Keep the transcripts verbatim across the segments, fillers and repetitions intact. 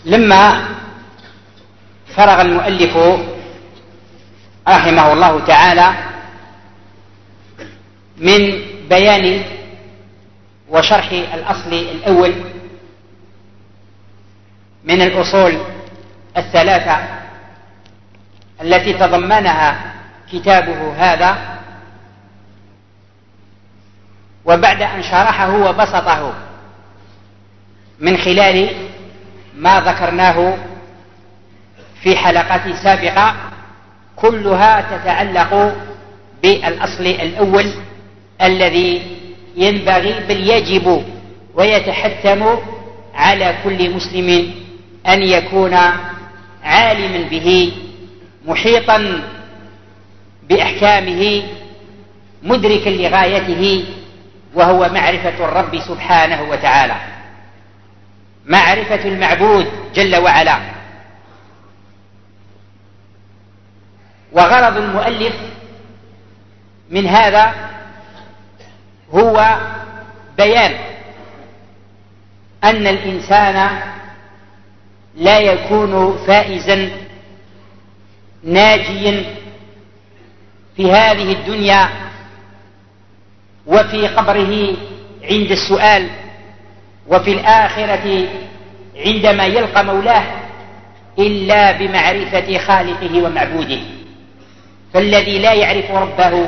لما فرغ المؤلف رحمه الله تعالى من بيان وشرح الأصل الأول من الأصول الثلاثة التي تضمنها كتابه هذا، وبعد أن شرحه وبسطه من خلال ما ذكرناه في حلقات سابقة كلها تتعلق بالأصل الأول الذي ينبغي بل يجب ويتحتم على كل مسلم أن يكون عالما به، محيطا بأحكامه، مدركا لغايته، وهو معرفة الرب سبحانه وتعالى، معرفة المعبود جل وعلا. وغرض المؤلف من هذا هو بيان أن الإنسان لا يكون فائزا ناجيا في هذه الدنيا وفي قبره عند السؤال، وفي الآخرة عندما يلقى مولاه، إلا بمعرفة خالقه ومعبوده. فالذي لا يعرف ربه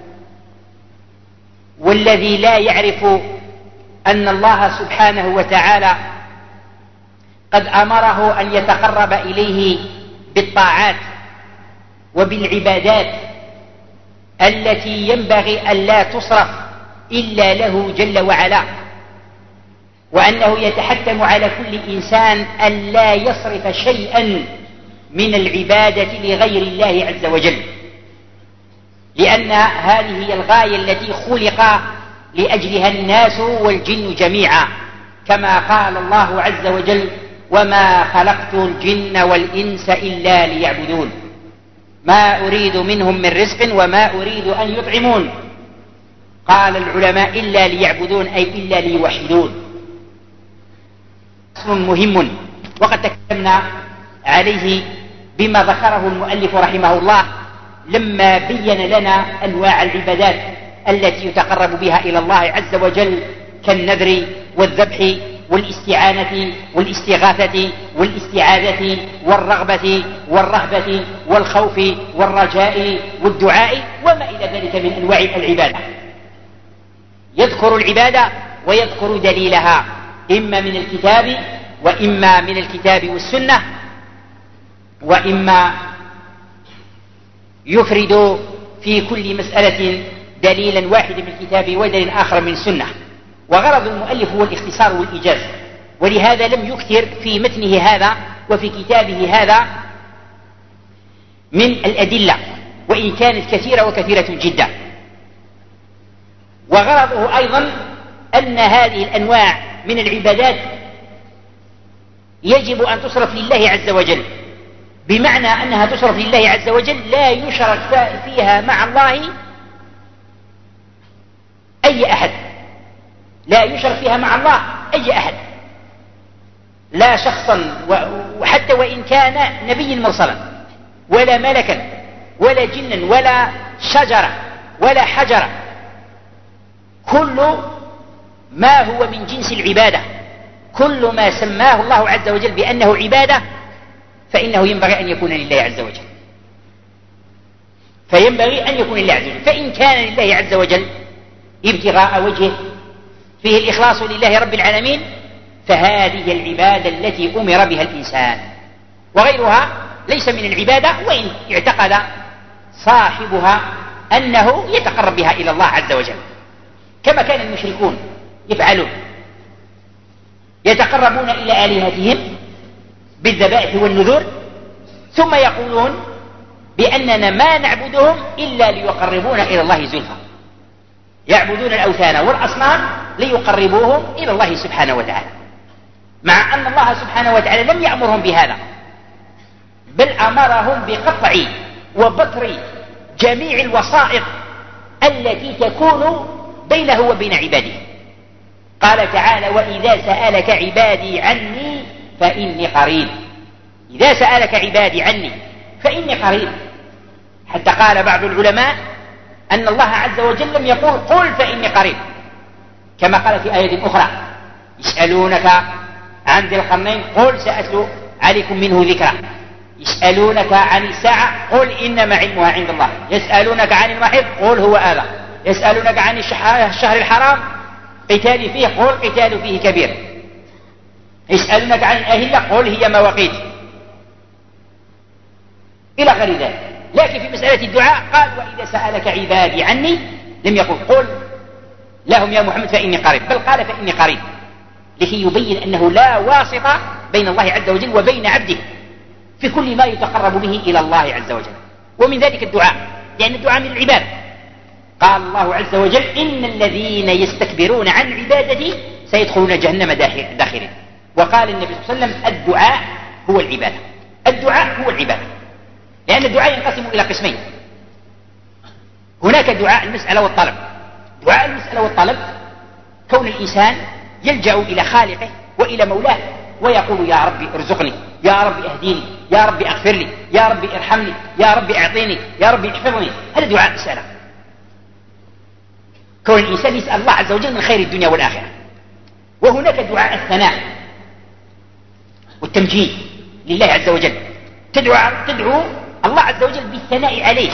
والذي لا يعرف أن الله سبحانه وتعالى قد أمره أن يتقرب إليه بالطاعات وبالعبادات التي ينبغي أن لا تصرف إلا له جل وعلا، وأنه يتحتم على كل إنسان أن لا يصرف شيئا من العبادة لغير الله عز وجل، لأن هذه هي الغاية التي خلق لأجلها الناس والجن جميعا، كما قال الله عز وجل: وما خلقت الجن والإنس إلا ليعبدون ما أريد منهم من رزق وما أريد أن يطعمون. قال العلماء: إلا ليعبدون أي إلا ليوحدون. أصل مهم وقد تكلمنا عليه بما ذكره المؤلف رحمه الله لما بين لنا أنواع العبادات التي يتقرب بها إلى الله عز وجل، كالنذر والذبح والاستعانة والاستغاثة والاستعاذة والرغبة والرهبة والخوف والرجاء والدعاء وما إلى ذلك من أنواع العبادة. يذكر العبادة ويذكر دليلها إما من الكتاب وإما من الكتاب والسنة، وإما يفرد في كل مسألة دليلا واحدا من الكتاب ودليل آخر من السنة. وغرض المؤلف هو الاختصار والإيجاز، ولهذا لم يكثر في متنه هذا وفي كتابه هذا من الأدلة، وإن كانت كثيرة وكثيرة جدا. وغرضه أيضا أن هذه الأنواع من العبادات يجب أن تصرف لله عز وجل، بمعنى أنها تصرف لله عز وجل لا يشرك فيها مع الله أي أحد، لا يشرك فيها مع الله أي أحد، لا شخصا وحتى وإن كان نبي مرسلا ولا ملكا ولا جنا ولا شجرة ولا حجرة، كل ما هو من جنس العبادة، كل ما سماه الله عز وجل بأنه عبادة فإنه ينبغي أن يكون لله عز وجل، فينبغي أن يكون لله عز وجل. فإن كان لله عز وجل ابتغاء وجهه فيه الإخلاص لله رب العالمين، فهذه العبادة التي أمر بها الإنسان، وغيرها ليس من العبادة وإن اعتقد صاحبها أنه يتقرب بها إلى الله عز وجل، كما كان المشركون يفعلون، يتقربون إلى آلهتهم بالذبائح والنذور، ثم يقولون بأننا ما نعبدهم إلا ليقربونا إلى الله زلفى، يعبدون الأوثان والأصنام ليقربوهم إلى الله سبحانه وتعالى، مع أن الله سبحانه وتعالى لم يأمرهم بهذا، بل أمرهم بقطع وبتر جميع الوسائط التي تكون بينه وبين عباده. قال تعالى: وإذا سألك عبادي عني فإني قريب. إذا سألك عبادي عني فإني قريب. حتى قال بعض العلماء أن الله عز وجل لم يقول قل فإني قريب، كما قال في آية أخرى يسألونك عن ذي القرنين قل سأتلو عليكم منه ذكرا، يسألونك عن الساعة قل إنما علمها عند الله، يسألونك عن المحيط قل هو آذى، يسألونك عن الشهر الحرام قتال فيه قل قتال فيه كبير، يسألونك عن الأهلة قل هي مواقيت، إلى غير ذلك. لكن في مسألة الدعاء قال وإذا سألك عبادي عني لم يقل قل لهم يا محمد فإني قريب، بل قال فإني قريب، لكي يبين أنه لا واسطة بين الله عز وجل وبين عبده في كل ما يتقرب به إلى الله عز وجل، ومن ذلك الدعاء، لأن الدعاء من العبادة. قال الله عز وجل إن الذين يستكبرون عن عبادتي سيدخلون جهنم داخرين. وقال النبي صلى الله عليه وسلم الدعاء هو العبادة، الدعاء هو العبادة، لأن الدعاء ينقسم إلى قسمين. هناك دعاء المسألة والطلب. دعاء المسألة والطلب كون الإنسان يلجأ إلى خالقه وإلى مولاه ويقول يا ربي ارزقني، يا ربي اهديني، يا ربي اغفر لي، يا ربي ارحمني، يا ربي اعطيني، يا ربي احفظني. هذا دعاء مسألة. كون الإنسان يسأل الله عز وجل من خير الدنيا والآخرة. وهناك دعاء الثناء والتمجيد لله عز وجل، تدعو, تدعو الله عز وجل بالثناء عليه.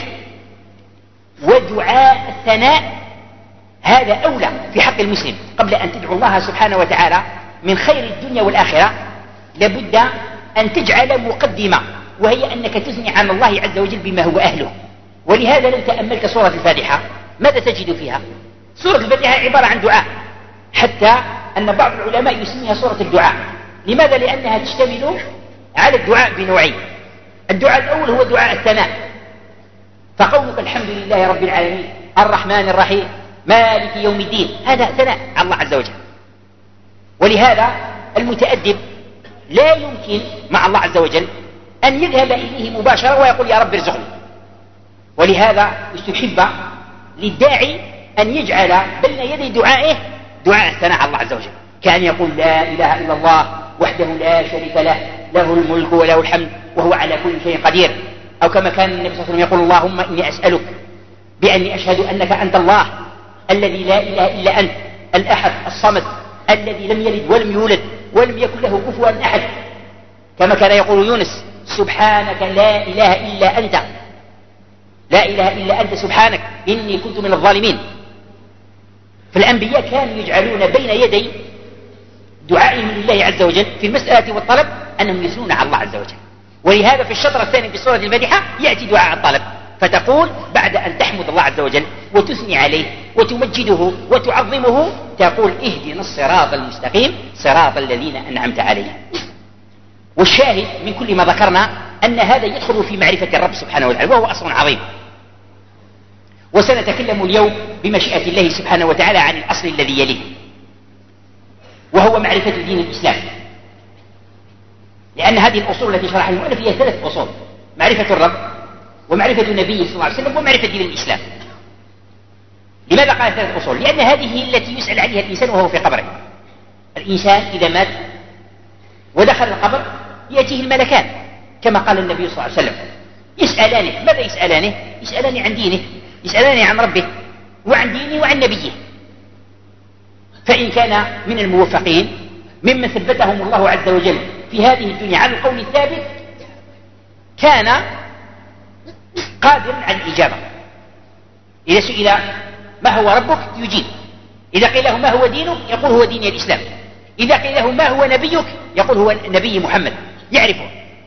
ودعاء الثناء هذا أولى في حق المسلم. قبل أن تدعو الله سبحانه وتعالى من خير الدنيا والآخرة لابد أن تجعل مقدمة، وهي أنك تثني عن الله عز وجل بما هو أهله. ولهذا لو تأملت سورة الفاتحة ماذا تجد فيها؟ سورة الفاتحة عبارة عن دعاء، حتى أن بعض العلماء يسميها سورة الدعاء. لماذا؟ لأنها تشتمل على الدعاء بنوعين. الدعاء الأول هو دعاء الثناء، فقولك الحمد لله رب العالمين الرحمن الرحيم مالك يوم الدين، هذا ثناء على الله عز وجل. ولهذا المتأدب لا يمكن مع الله عز وجل أن يذهب إليه مباشرة ويقول يا رب ارزقني. ولهذا يستحب للداعي أن يجعل بين يدي دعائه دعاء الثناء على الله عز وجل، كأن يقول لا إله إلا الله وحده لا شريك له، له الملك وله الحمد وهو على كل شيء قدير. أو كما كان النبي صلى الله عليه وسلم يقول اللهم إني أسألك بأني أشهد أنك أنت الله الذي لا إله إلا أنت الأحد الصمد الذي لم يلد ولم يولد ولم يكن له كفوا أحد. كما كان يقول يونس سبحانك لا إله إلا أنت، لا إله إلا أنت سبحانك إني كنت من الظالمين. فالأنبياء كانوا يجعلون بين يدي دعائهم لله عز وجل في المسألة والطلب أنهم يثنون على الله عز وجل. ولهذا في الشطر الثاني في سورة الفاتحة يأتي دعاء الطلب، فتقول بعد أن تحمد الله عز وجل وتثني عليه وتمجده وتعظمه تقول اهدنا الصراط المستقيم صراط الذين أنعمت عليهم. والشاهد من كل ما ذكرنا أن هذا يدخل في معرفة الرب سبحانه وتعالى، وهو أصل عظيم. وسنتكلم اليوم بمشيئة الله سبحانه وتعالى عن الأصل الذي يليه، وهو معرفة دين الإسلام. لأن هذه الأصول التي شرحها المؤلف هي ثلاث أصول: معرفة الرب ومعرفة النبي صلى الله عليه وسلم ومعرفة دين الإسلام. لماذا قال ثلاث أصول؟ لأن هذه هي التي يسأل عليها الإنسان وهو في قبره. الإنسان إذا مات ودخل القبر يأتيه الملكان كما قال النبي صلى الله عليه وسلم، يسألانه. ماذا يسألانه؟ يسألانه عن دينه، يسألانه عن ربه وعن دينه وعن نبيه. فإن كان من الموفقين ممن ثبتهم الله عز وجل في هذه الدنيا على القول الثابت كان قادرا على الإجابة. إذا سئل ما هو ربك يجيب، إذا قيل له ما هو دينك يقول هو دين الإسلام، إذا قيل له ما هو نبيك يقول هو نبي محمد، يعرفه.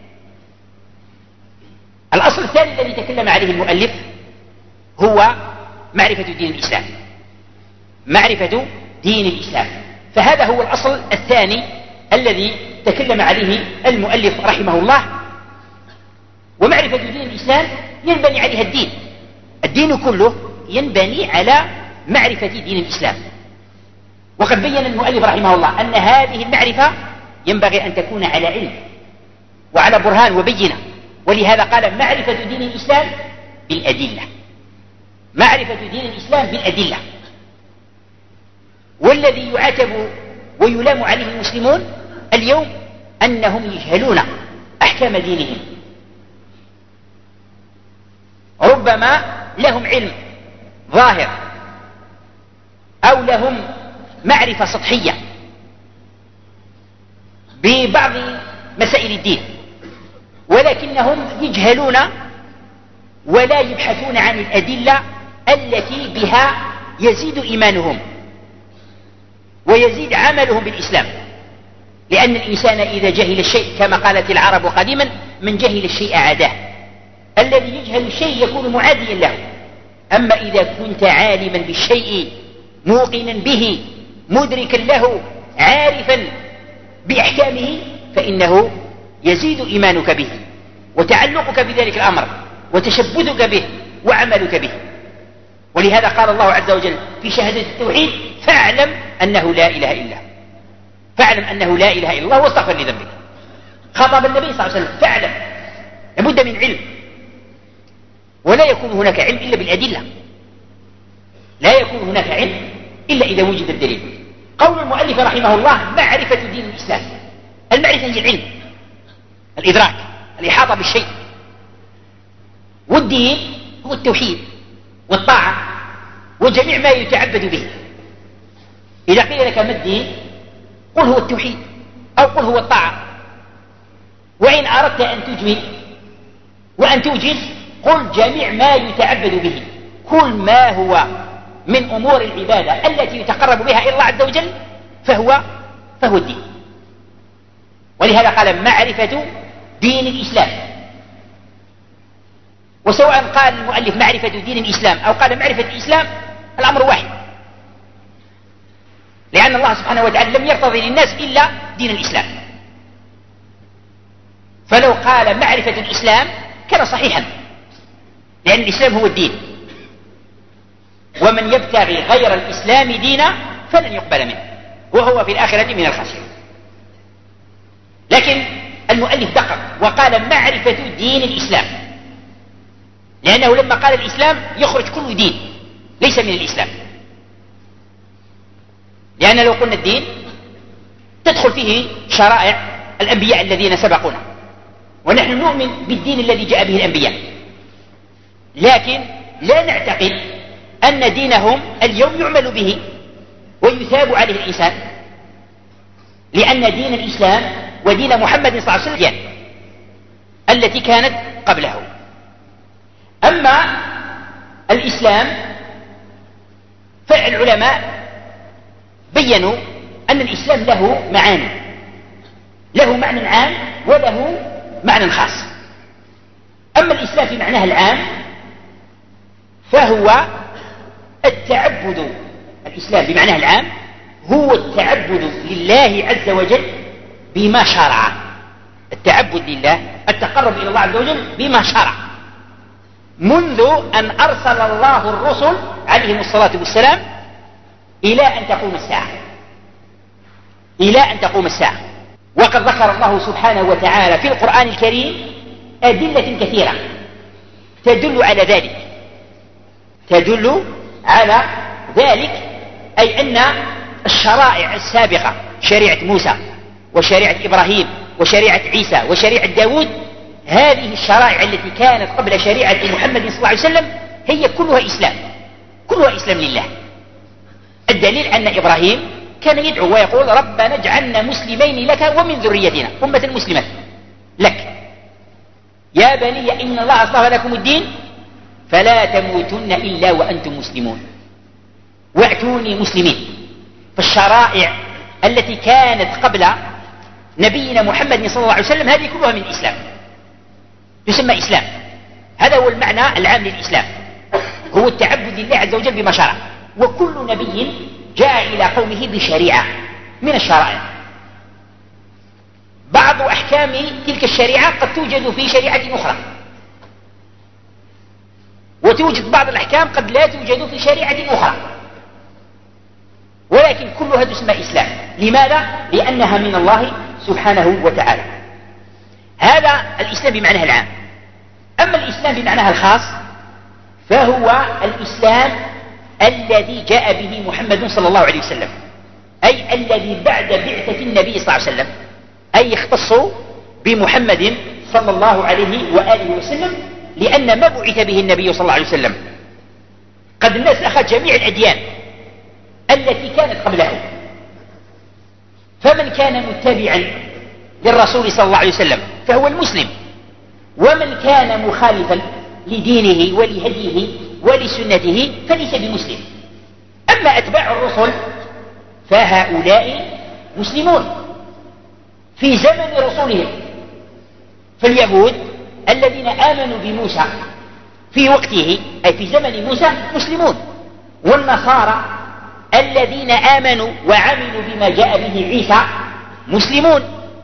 الأصل الثاني الذي تكلم عليه المؤلف هو معرفة دين الإسلام، معرفة دين الإسلام. فهذا هو الأصل الثاني الذي تكلم عليه المؤلف رحمه الله. ومعرفة دين الإسلام ينبني عليها الدين، الدين كله ينبني على معرفة دين الإسلام. وقد بين المؤلف رحمه الله أن هذه المعرفة ينبغي أن تكون على علم وعلى برهان وبينة. ولهذا قال معرفة دين الإسلام بالأدلة، معرفة دين الإسلام بالأدلة. والذي يعاتب ويلام عليه المسلمون اليوم أنهم يجهلون أحكام دينهم، ربما لهم علم ظاهر أو لهم معرفة سطحية ببعض مسائل الدين، ولكنهم يجهلون ولا يبحثون عن الأدلة التي بها يزيد إيمانهم ويزيد عملهم بالإسلام. لأن الإنسان إذا جهل الشيء كما قالت العرب قديما: من جهل الشيء عاداه. الذي يجهل الشيء يكون معاديا له. أما إذا كنت عالما بالشيء موقنا به مدركا له عارفا بأحكامه فإنه يزيد إيمانك به وتعلقك بذلك الأمر وتشبثك به وعملك به. ولهذا قال الله عز وجل في شهادة التوحيد: فاعلم أنه لا إله إلا هو. فاعلم أنه لا إله إلا الله واستغفر لذنبك. خطب النبي صلى الله عليه وسلم: فاعلم. لابد من علم، ولا يكون هناك علم إلا بالأدلة، لا يكون هناك علم إلا إذا وجد الدليل. قول المؤلف رحمه الله: معرفة دين الإسلام. المعرفة هي العلم، الإدراك، الإحاطة بالشيء. والدين هو التوحيد والطاعة وجميع ما يتعبد به. إذا قيل لك ما الدين قل هو التوحيد أو قل هو الطاعة. وإن أردت أن تجمل وأن توجز قل جميع ما يتعبد به، كل ما هو من أمور العبادة التي يتقرب بها إلى الله عز وجل فهو فهو الدين. ولهذا قال: معرفة دين الإسلام. وسواء قال المؤلف معرفة دين الإسلام أو قال معرفة الإسلام الأمر واحد، لأن الله سبحانه وتعالى لم يرتضي للناس إلا دين الإسلام. فلو قال معرفة الإسلام كان صحيحا، لأن الإسلام هو الدين، ومن يبتغي غير الإسلام دينا فلن يقبل منه وهو في الآخرة من الخاسرين. لكن المؤلف دقق وقال معرفة دين الإسلام، لأنه لما قال الإسلام يخرج كل دين ليس من الإسلام. لأن لو قلنا الدين تدخل فيه شرائع الأنبياء الذين سبقونا، ونحن نؤمن بالدين الذي جاء به الأنبياء، لكن لا نعتقد أن دينهم اليوم يعمل به ويثاب عليه الإنسان، لأن دين الإسلام ودين محمد صلى الله عليه وسلم التي كانت قبله. أما الإسلام فالعلماء بيّنوا أن الإسلام له معاني، له معنى عام وله معنى خاص. أما الإسلام في معناه العام فهو التعبد، الإسلام بمعناه العام هو التعبد لله عز وجل بما شرع، التعبد لله، التقرب إلى الله عز وجل بما شرع، منذ أن أرسل الله الرسل عليهم الصلاة والسلام إلى أن تقوم الساعة، إلى أن تقوم الساعة. وقد ذكر الله سبحانه وتعالى في القرآن الكريم أدلة كثيرة تدل على ذلك، تدل على ذلك أي أن الشرائع السابقة، شريعة موسى وشريعة إبراهيم وشريعة عيسى وشريعة داود، هذه الشرائع التي كانت قبل شريعة محمد صلى الله عليه وسلم هي كلها إسلام، كلها إسلام لله. الدليل أن إبراهيم كان يدعو ويقول: ربنا اجعلنا مسلمين لك ومن ذريتنا أمة مسلمة لك، يا بني إن الله اصطفى لكم الدين فلا تموتن إلا وأنتم مسلمون وأتوني مسلمين. فالشرائع التي كانت قبل نبينا محمد صلى الله عليه وسلم هذه كلها من الإسلام، تسمى إسلام. هذا هو المعنى العام للإسلام، هو التعبد لله عز وجل بما شرع. وكل نبي جاء إلى قومه بشريعة من الشرائع. بعض أحكام تلك الشريعة قد توجد في شريعة أخرى، وتوجد بعض الأحكام قد لا توجد في شريعة أخرى، ولكن كلها تسمى إسلام. لماذا؟ لأنها من الله سبحانه وتعالى. هذا الإسلام بمعناه العام. أما الإسلام بمعناه الخاص فهو الإسلام الذي جاء به محمد صلى الله عليه وسلم، أي الذي بعد بعثة النبي صلى الله عليه وسلم. أي اختصوا بمحمد صلى الله عليه وآله وسلم، لأن ما بعث به النبي صلى الله عليه وسلم قد نسخ جميع الأديان التي كانت قبله، فمن كان متبعا للرسول صلى الله عليه وسلم فهو المسلم، ومن كان مخالفا لدينه ولهديه ولسنته فليس بمسلم. أما أتباع الرسل فهؤلاء مسلمون في زمن رسولهم، فاليهود الذين آمنوا بموسى في وقته أي في زمن موسى مسلمون، والنصارى الذين آمنوا وعملوا بما جاء به عيسى مسلمون،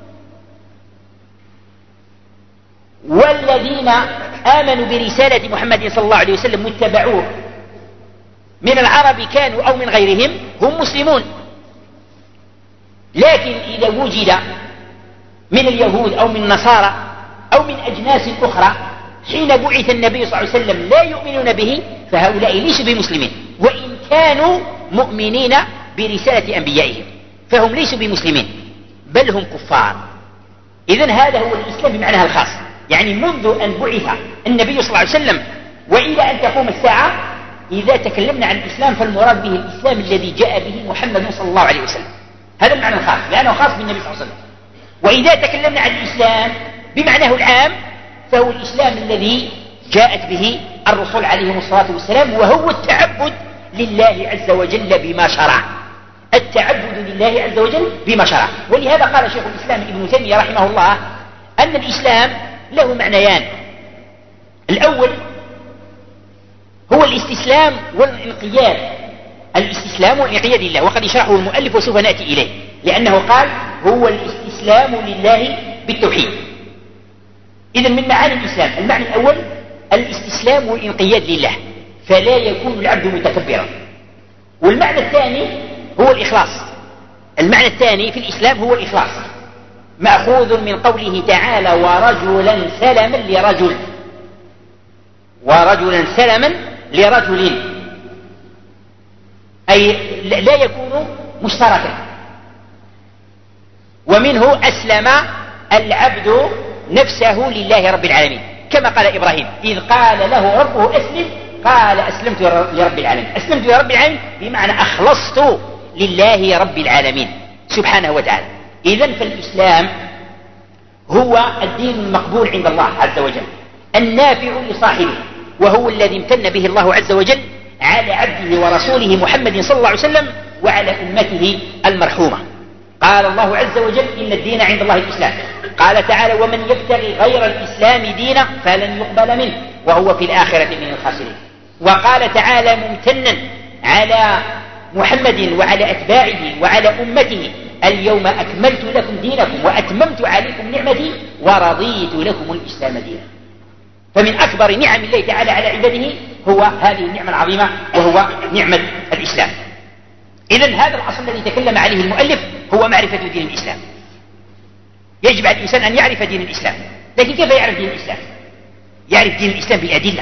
والذين آمنوا برسالة محمد صلى الله عليه وسلم واتبعوه من العرب كانوا أو من غيرهم هم مسلمون. لكن إذا وجد من اليهود أو من النصارى أو من أجناس أخرى حين بعث النبي صلى الله عليه وسلم لا يؤمنون به فهؤلاء ليسوا بمسلمين، وإن كانوا مؤمنين برسالة أنبيائهم فهم ليسوا بمسلمين بل هم كفار. إذن هذا هو الإسلام بمعناها الخاص، يعني منذ أن بعث النبي صلى الله عليه وسلم وإلى أن تقوم الساعة إذا تكلمنا عن الإسلام فالمراد به الإسلام الذي جاء به محمد صلى الله عليه وسلم، هذا المعنى الخاص لأنه خاص بالنبي صلى الله عليه وسلم. وإذا تكلمنا عن الإسلام بمعناه العام فهو الإسلام الذي جاءت به الرسل عليهم الصلاة والسلام، وهو التعبد لله عز وجل بما شرع، التعبد لله عز وجل بما شرع. ولهذا قال شيخ الإسلام ابن تيمية رحمه الله أن الإسلام له معنيان، الأول هو الاستسلام والانقياد، الاستسلام والانقياد لله، وقد يشرحه المؤلف وسوف نأتي إليه، لأنه قال هو الاستسلام لله بالتوحيد. إذن من معاني الإسلام المعنى الأول الاستسلام والانقياد لله، فلا يكون العبد متكبرا. والمعنى الثاني هو الإخلاص، المعنى الثاني في الإسلام هو الإخلاص، مأخوذ من قوله تعالى ورجلا سلما لرجل، ورجلا سلما لرجل، أي لا يكون مشتركا. ومنه أسلم العبد نفسه لله رب العالمين، كما قال إبراهيم إذ قال له ربه أسلم قال أسلمت لرب العالمين. أسلمت لرب العالمين بمعنى أخلصت لله رب العالمين سبحانه وتعالى. إذن فالإسلام هو الدين المقبول عند الله عز وجل النافع لصاحبه، وهو الذي امتن به الله عز وجل على عبده ورسوله محمد صلى الله عليه وسلم وعلى أمته المرحومة. قال الله عز وجل إن الدين عند الله الإسلام، قال تعالى ومن يبتغي غير الإسلام دينا فلن يقبل منه وهو في الآخرة من الخاسرين. وقال تعالى ممتنا على محمد وعلى أتباعه وعلى أمته اليوم أكملت لكم دينكم وأتممت عليكم نعمتي ورضيت لكم الإسلام دينا. فمن أكبر نعم الله تعالى على عباده هو هذه النعمة العظيمة وهو نعمة الإسلام. إذن هذا الأصل الذي تكلم عليه المؤلف هو معرفة دين الإسلام. يجب على الإنسان أن يعرف دين الإسلام، لكن كيف يعرف دين الإسلام؟ يعرف دين الإسلام بالأدلة،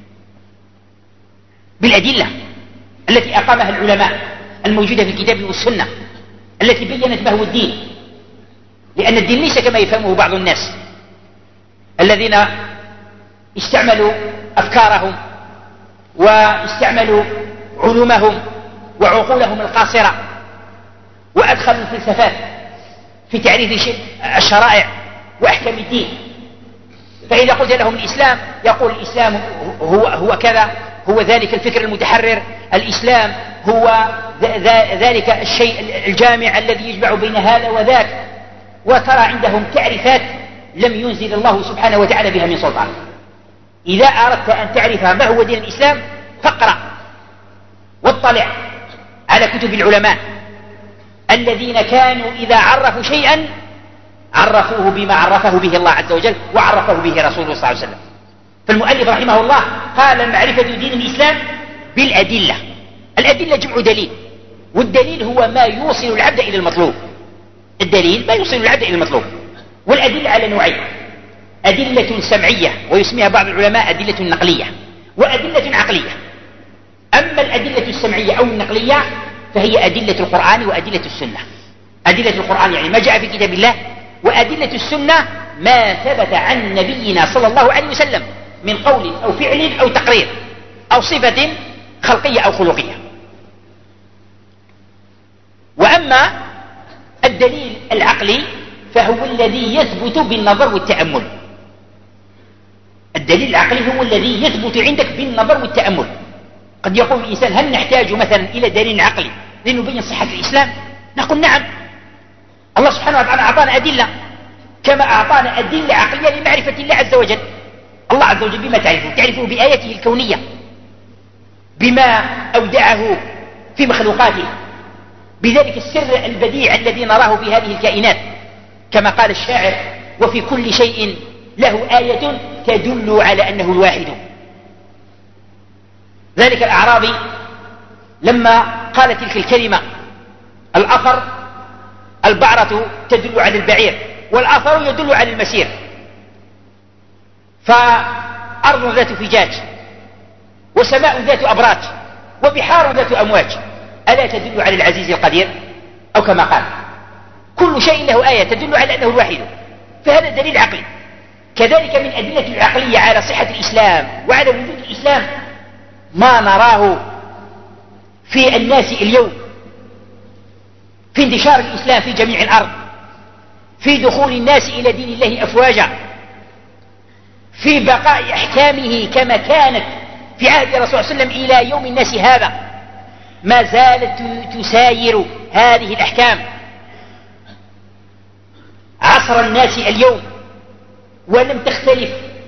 بالأدلة التي أقامها العلماء الموجودة في الكتاب والسنة التي بيّنت ما هو الدين، لأن الدين ليس كما يفهمه بعض الناس الذين استعملوا أفكارهم واستعملوا علومهم وعقولهم القاصرة وأدخلوا الفلسفات في تعريف الشرائع وأحكام الدين. فإذا قلت لهم الإسلام يقول الإسلام هو, هو كذا، هو ذلك الفكر المتحرر، الإسلام هو ذلك الشيء الجامع الذي يجمع بين هذا وذاك، وترى عندهم تعريفات لم ينزل الله سبحانه وتعالى بها من سلطان. إذا أردت أن تعرف ما هو دين الإسلام فاقرأ واطلع على كتب العلماء الذين كانوا إذا عرفوا شيئا عرفوه بما عرفه به الله عز وجل وعرفه به رسوله صلى الله عليه وسلم. فالمؤلف رحمه الله قال معرفة دين الإسلام بالأدلة. الأدلة جمع دليل، والدليل هو ما يوصل العبد إلى المطلوب. الدليل ما يوصل العبد إلى المطلوب. والأدلة على نوعين، أدلة سمعية ويسميها بعض العلماء أدلة نقلية، وأدلة عقلية. أما الأدلة السمعية أو النقلية فهي أدلة القرآن وأدلة السنة. أدلة القرآن يعني ما جاء في كتاب الله وأدلة السنة ما ثبت عن نبينا صلى الله عليه وسلم من قول أو فعل أو تقرير أو صفة خلقية أو خلقية. وأما الدليل العقلي فهو الذي يثبت بالنظر والتأمل. الدليل العقلي هو الذي يثبت عندك بالنظر والتأمل. قد يقول الإنسان هل نحتاج مثلا إلى دليل عقلي لنبين صحة الإسلام؟ نقول نعم، الله سبحانه وتعالى أعطانا أدلة كما أعطانا أدلة عقلية لمعرفة الله عز وجل. الله عز وجل بما تعرفه؟ تعرفه بآياته الكونية، بما أودعه في مخلوقاته، بذلك السر البديع الذي نراه في هذه الكائنات، كما قال الشاعر وفي كل شيء له آية تدل على أنه الواحد. ذلك الأعرابي لما قال تلك الكلمة الأثر البعرة تدل على البعير والأثر يدل على المسير، فأرض ذات فجاج وسماء ذات أبراج وبحار ذات أمواج ألا تدل على العزيز القدير؟ أو كما قال كل شيء له آية تدل على أنه الواحد. فهذا دليل عقلي. كذلك من أدلة العقلية على صحة الإسلام وعلى وجود الإسلام ما نراه في الناس اليوم، في انتشار الإسلام في جميع الأرض، في دخول الناس إلى دين الله أفواجا، في بقاء أحكامه كما كانت في عهد الرسول صلى الله عليه وسلم إلى يوم الناس هذا، ما زالت تساير هذه الأحكام عصر الناس اليوم ولم تختلف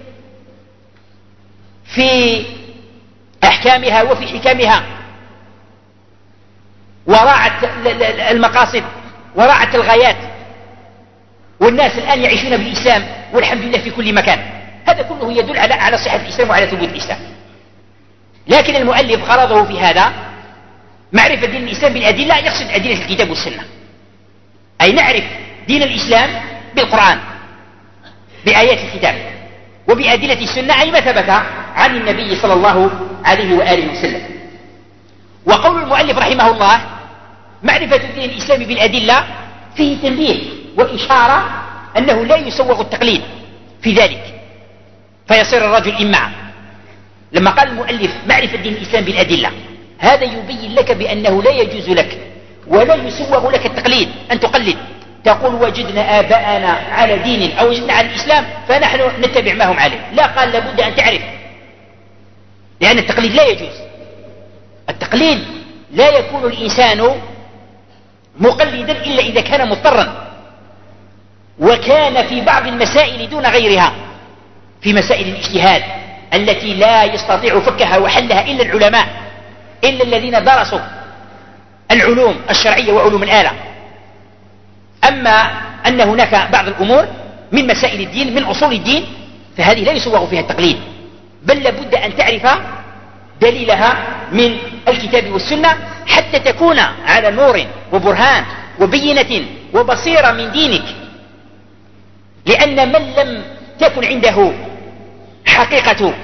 في أحكامها وفي حكامها، وراعت المقاصد وراعت الغايات، والناس الآن يعيشون بالإسلام والحمد لله في كل مكان. هذا كله يدل على على صحة الإسلام وعلى ثبوت الإسلام. لكن المؤلف غرضه في هذا معرفة دين الإسلام بالأدلة، يقصد أدلة الكتاب والسنة، أي نعرف دين الإسلام بالقرآن بآيات الكتاب وبأدلة السنة، أي ما ثبت عن النبي صلى الله عليه وآله وسلم. وقول المؤلف رحمه الله معرفة دين الإسلام بالأدلة فيه تنبيه وإشارة أنه لا يسوغ التقليد في ذلك فيصير الرجل إمعا. لما قال المؤلف معرفة دين الإسلام بالأدلة، هذا يبين لك بأنه لا يجوز لك ولا يسوغ لك التقليد، أن تقلد تقول وجدنا آباءنا على دين أو وجدنا على الإسلام فنحن نتبع ما هم عليه. لا، قال لابد أن تعرف، لأن التقليد لا يجوز. التقليد لا يكون الإنسان مقلدا إلا إذا كان مضطرا، وكان في بعض المسائل دون غيرها، في مسائل الاجتهاد التي لا يستطيع فكها وحلها إلا العلماء، إلا الذين درسوا العلوم الشرعية وعلوم الآلة. أما أن هناك بعض الأمور من مسائل الدين من أصول الدين فهذه لا يسوغ فيها التقليد، بل لابد أن تعرف دليلها من الكتاب والسنة حتى تكون على نور وبرهان وبينة وبصيرة من دينك. لأن من لم تكن عنده حقيقة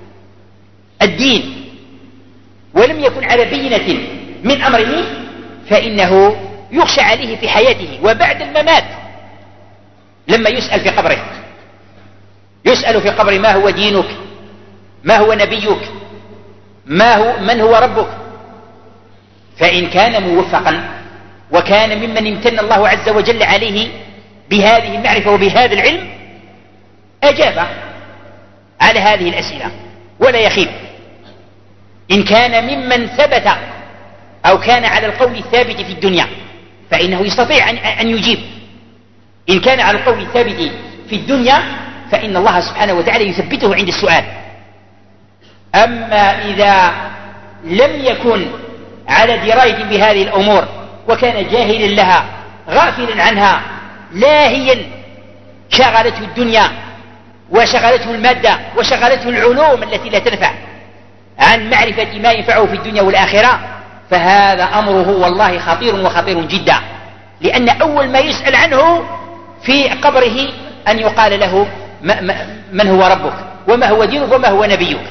الدين ولم يكن على بينة من أمره فإنه يخشى عليه في حياته وبعد الممات. لما يسأل في قبره، يسأل في قبره ما هو دينك، ما هو نبيك، ما هو من هو ربك، فإن كان موفقا وكان ممن امتن الله عز وجل عليه بهذه المعرفة وبهذا العلم أجاب على هذه الأسئلة ولا يخيب. إن كان ممن ثبت أو كان على القول الثابت في الدنيا فإنه يستطيع أن يجيب. إن كان على القول الثابت في الدنيا فإن الله سبحانه وتعالى يثبته عند السؤال. أما إذا لم يكن على دراية بهذه الأمور وكان جاهلا لها غافلا عنها لاهيا شغلته الدنيا وشغلته المادة وشغلته العلوم التي لا تنفع عن معرفة ما ينفعه في الدنيا والآخرة، فهذا أمره والله خطير وخطير جدا. لأن أول ما يسأل عنه في قبره أن يقال له من هو ربك وما هو دينك وما هو نبيك.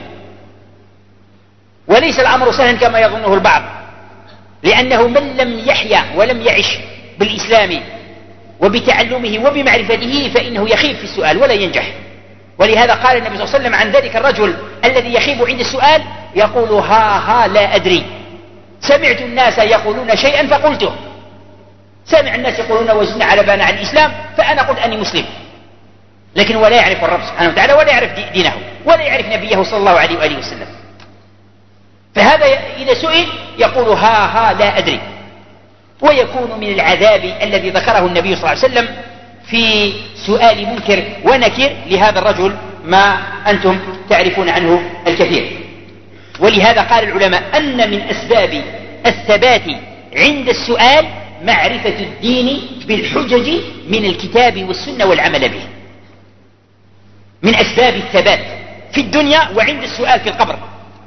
وليس الأمر سهلا كما يظنه البعض، لأنه من لم يحيا ولم يعش بالإسلام وبتعلمه وبمعرفته فإنه يخيب في السؤال ولا ينجح. ولهذا قال النبي صلى الله عليه وسلم عن ذلك الرجل الذي يخيب عند السؤال يقول ها ها لا أدري، سمعت الناس يقولون شيئا فقلته، سمع الناس يقولون وزن على بان عن الإسلام فأنا قلت أني مسلم، لكن ولا يعرف الرب سبحانه وتعالى ولا يعرف دينه ولا يعرف نبيه صلى الله عليه وآله وسلم. فهذا إذا سئل يقول ها ها لا أدري. ويكون من العذاب الذي ذكره النبي صلى الله عليه وسلم في سؤال منكر ونكر لهذا الرجل ما أنتم تعرفون عنه الكثير. ولهذا قال العلماء أن من أسباب الثبات عند السؤال معرفة الدين بالحجج من الكتاب والسنة والعمل به، من أسباب الثبات في الدنيا وعند السؤال في القبر.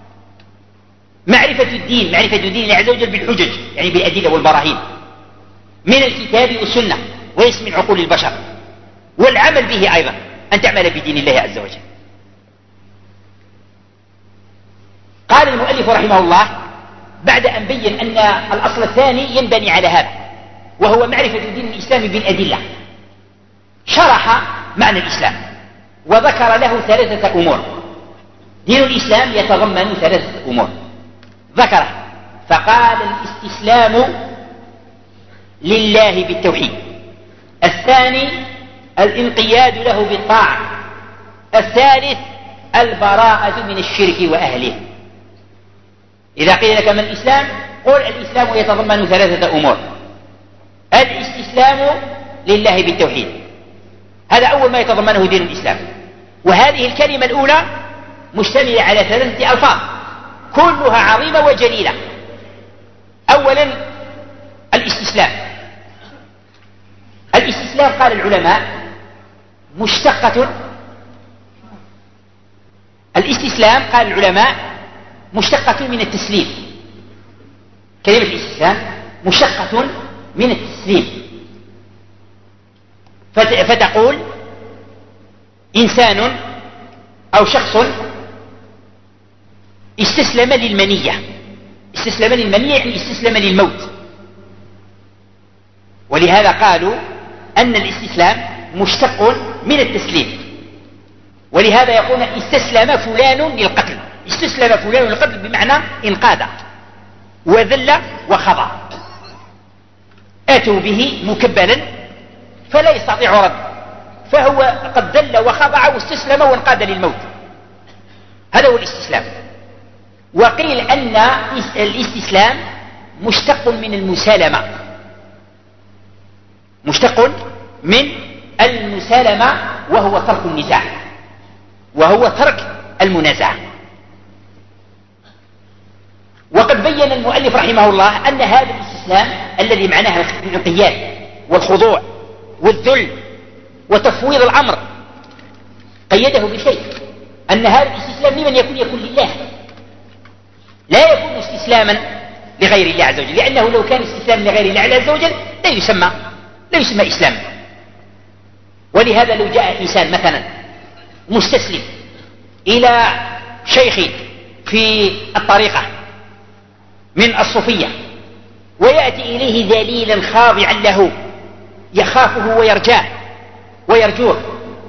معرفة الدين، معرفة الدين الله عز وجل بالحجج يعني بالأدلة والبراهين من الكتاب والسنة ويس من عقول البشر، والعمل به أيضا أن تعمل بدين الله عز وجل. قال المؤلف رحمه الله بعد أن بين أن الأصل الثاني ينبني على هذا وهو معرفة دين الإسلام بالأدلة، شرح معنى الإسلام وذكر له ثلاثة أمور. دين الإسلام يتضمن ثلاثة أمور ذكره، فقال الاستسلام لله بالتوحيد، الثاني الانقياد له بالطاعة، الثالث البراءة من الشرك وأهله. إذا قيل لك ما الإسلام قل الإسلام يتضمن ثلاثة أمور: الاستسلام لله بالتوحيد، هذا أول ما يتضمنه دين الإسلام، وهذه الكلمة الأولى مشتملة على ثلاثة ألفاظ كلها عظيمة وجليلة. أولا الاستسلام. الاستسلام قال العلماء مشتقة الاستسلام قال العلماء مشتقة من التسليم. كلمة الاستسلام مشتقة من التسليم، فتقول إنسان أو شخص استسلم للمنية. استسلم للمنية يعني استسلم للموت. ولهذا قالوا أن الاستسلام مشتق من التسليم. ولهذا يقول استسلم فلان للقتل. استسلم فلان للقتل بمعنى انقاد وذل وخضع، أتوا به مكبلا فلا يستطيع رد، فهو قد ذل وخضع واستسلم وانقاد للموت. هذا هو الاستسلام. وقيل أن الاستسلام مشتق من المسالمة، مشتق من المسالمة وهو ترك النزاع، وهو ترك المنازعة. وقد بين المؤلف رحمه الله أن هذا الاستسلام الذي معناه الانقياد والخضوع والذل وتفويض الأمر قيده بشيء، أن هذا الاستسلام لمن يكون يكون لله، لا يكون استسلاما لغير الله عز وجل، لأنه لو كان استسلاما لغير الله عز وجل لا يسمى لا يسمى إسلام. ولهذا لو جاء إنسان مثلا مستسلم إلى شيخ في الطريقة من الصوفية ويأتي إليه ذليلا خاضعا له يخافه ويرجاه ويرجوه،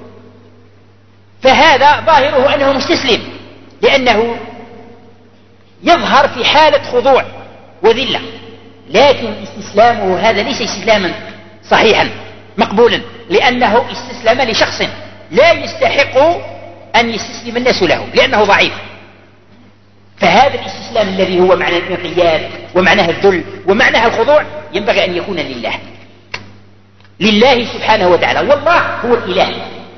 فهذا ظاهره أنه مستسلم، لأنه يظهر في حالة خضوع وذلة، لكن استسلامه هذا ليس استسلاما صحيحا مقبولا، لأنه استسلم لشخص لا يستحق أن يستسلم الناس له لأنه ضعيف. فهذا الاستسلام الذي هو معنى الانقياد ومعناه الذل ومعناه الخضوع ينبغي أن يكون لله، لله سبحانه وتعالى. والله هو الإله،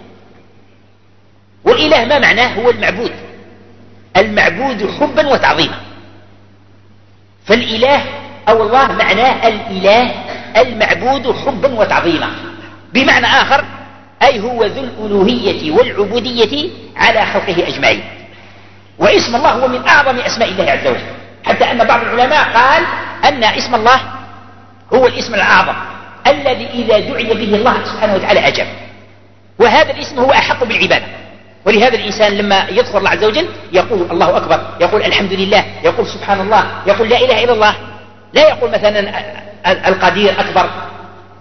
والإله ما معناه؟ هو المعبود، المعبود حبا وتعظيما. فالإله أو الله معناه الإله المعبود حبا وتعظيما، بمعنى آخر أي هو ذو الألوهية والعبودية على خلقه أجمعين. واسم الله هو من أعظم أسماء الله عز وجل، حتى أن بعض العلماء قال أن اسم الله هو الاسم الأعظم الذي إذا دعي به الله سبحانه وتعالى أجاب، وهذا الاسم هو أحق بالعبادة. ولهذا الإنسان لما يذكر الله عز وجل يقول الله أكبر، يقول الحمد لله، يقول سبحان الله، يقول لا إله إلا الله، لا يقول مثلا القدير أكبر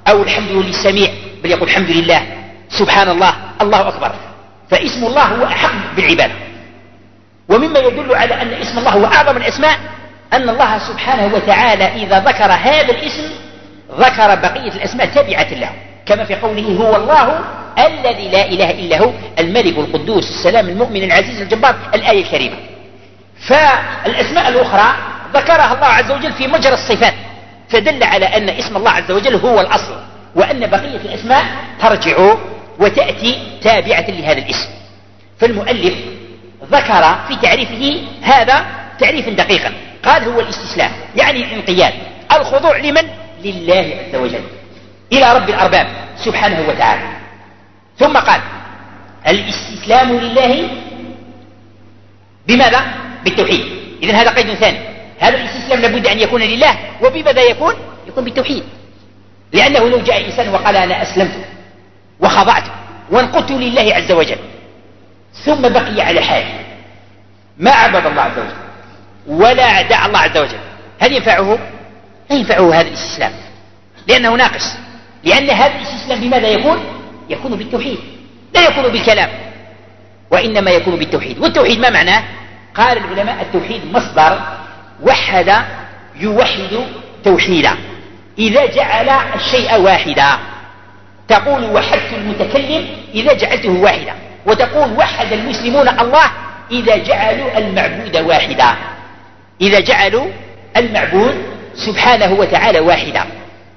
أو الحمد لله السميع، بل يقول الحمد لله، سبحان الله، الله أكبر. فاسم الله هو أحق بالعبادة. ومما يدل على أن اسم الله هو أعظم الأسماء أن الله سبحانه وتعالى إذا ذكر هذا الاسم ذكر بقية الأسماء تابعة له، كما في قوله هو الله الذي لا إله إلا هو الملك القدوس السلام المؤمن العزيز الجبار، الآية الكريمة. فالأسماء الأخرى ذكرها الله عز وجل في مجرى الصفات، فدل على أن اسم الله عز وجل هو الأصل، وأن بقية الأسماء ترجع وتأتي تابعة لهذا الاسم. فالمؤلف ذكر في تعريفه هذا تعريفا دقيقا، قال هو الاستسلام، يعني الانقياد، الخضوع لمن؟ لله عز وجل، إلى رب الأرباب سبحانه وتعالى. ثم قال الاستسلام لله بماذا؟ بالتوحيد. إذن هذا قيد ثاني، هذا الاستسلام لابد أن يكون لله، وبماذا يكون؟ يكون بالتوحيد. لأنه لو جاء إنسان وقال أنا أسلمت وخضعت وانقدت لله عز وجل ثم بقي على حاله ما عبد الله عز وجل ولا دعا الله عز وجل، هل ينفعه؟ لا ينفعه هذا الاستسلام، لأنه ناقص. لأن هذا الاستسلام بماذا يكون؟ يكون بالتوحيد، لا يكون بالكلام، وإنما يكون بالتوحيد. والتوحيد ما معناه؟ قال العلماء التوحيد مصدر وحد يوحد توحيدا، إذا جعل الشيء واحدا. تقول وحدت المتكلم إذا جعلته واحدا، وتقول وحد المسلمون الله إذا جعلوا المعبود واحدا، إذا جعلوا المعبود سبحانه وتعالى واحدا.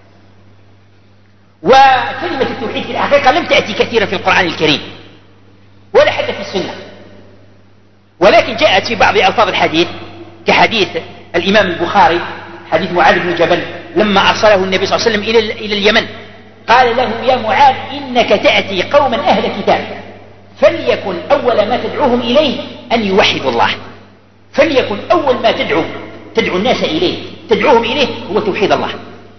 وكلمة التوحيد في الحقيقة لم تأتي كثيرا في القرآن الكريم ولا حتى في السنة، ولكن جاءت في بعض ألفاظ الحديث، كحديث الإمام البخاري حديث معاذ بن جبل لما أرسله النبي صلى الله عليه وسلم إلى إلى اليمن، قال له يا معاذ إنك تأتي قوما أهل كتاب، فليكن أول ما تدعوهم إليه أن يوحدوا الله. فليكن أول ما تدعو تدعو الناس إليه تدعوهم إليه هو توحيد الله.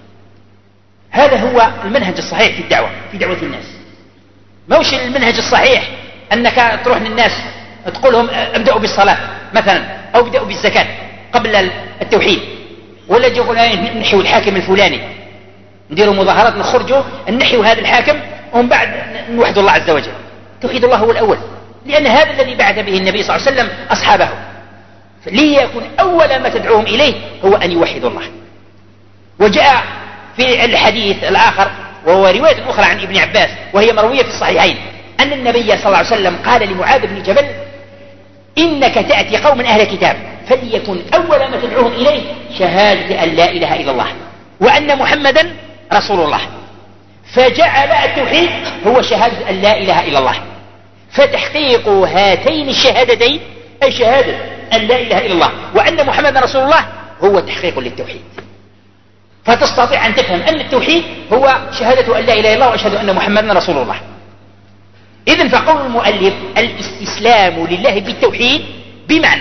هذا هو المنهج الصحيح في الدعوة، في دعوة الناس. موش المنهج الصحيح أنك تروح للناس تقول لهم ابدأوا بالصلاة مثلا، أو ابدأوا بالزكاة قبل التوحيد، ولا يقول نحيوا الحاكم الفلاني، نديروا مظاهرات نخرجوا نحيوا هذا الحاكم ومن بعد نوحد الله عز وجل. توحيد الله هو الأول، لأن هذا الذي بعث به النبي صلى الله عليه وسلم أصحابه، ليكن أول ما تدعوهم إليه هو أن يوحدوا الله. وجاء في الحديث الآخر وهو رواية أخرى عن ابن عباس وهي مروية في الصحيحين أن النبي صلى الله عليه وسلم قال لمعاذ بن جبل إنك تأتي قوما أهل كتاب، فليكن أول ما تدعوهم إليه شهادة أن لا إله إلا الله وأن محمدا رسول الله. فجعل التوحيد هو شهادة أن لا إله إلا الله. فتحقيق هاتين الشهادتين أي شهادة أن لا إله إلا الله وأن محمدا رسول الله هو تحقيق للتوحيد. فتستطيع أن تفهم أن التوحيد هو شهادة أن لا إله إلا الله وأشهد أن محمدا رسول الله. إذن فقول المؤلف الاستسلام لله بالتوحيد بمعنى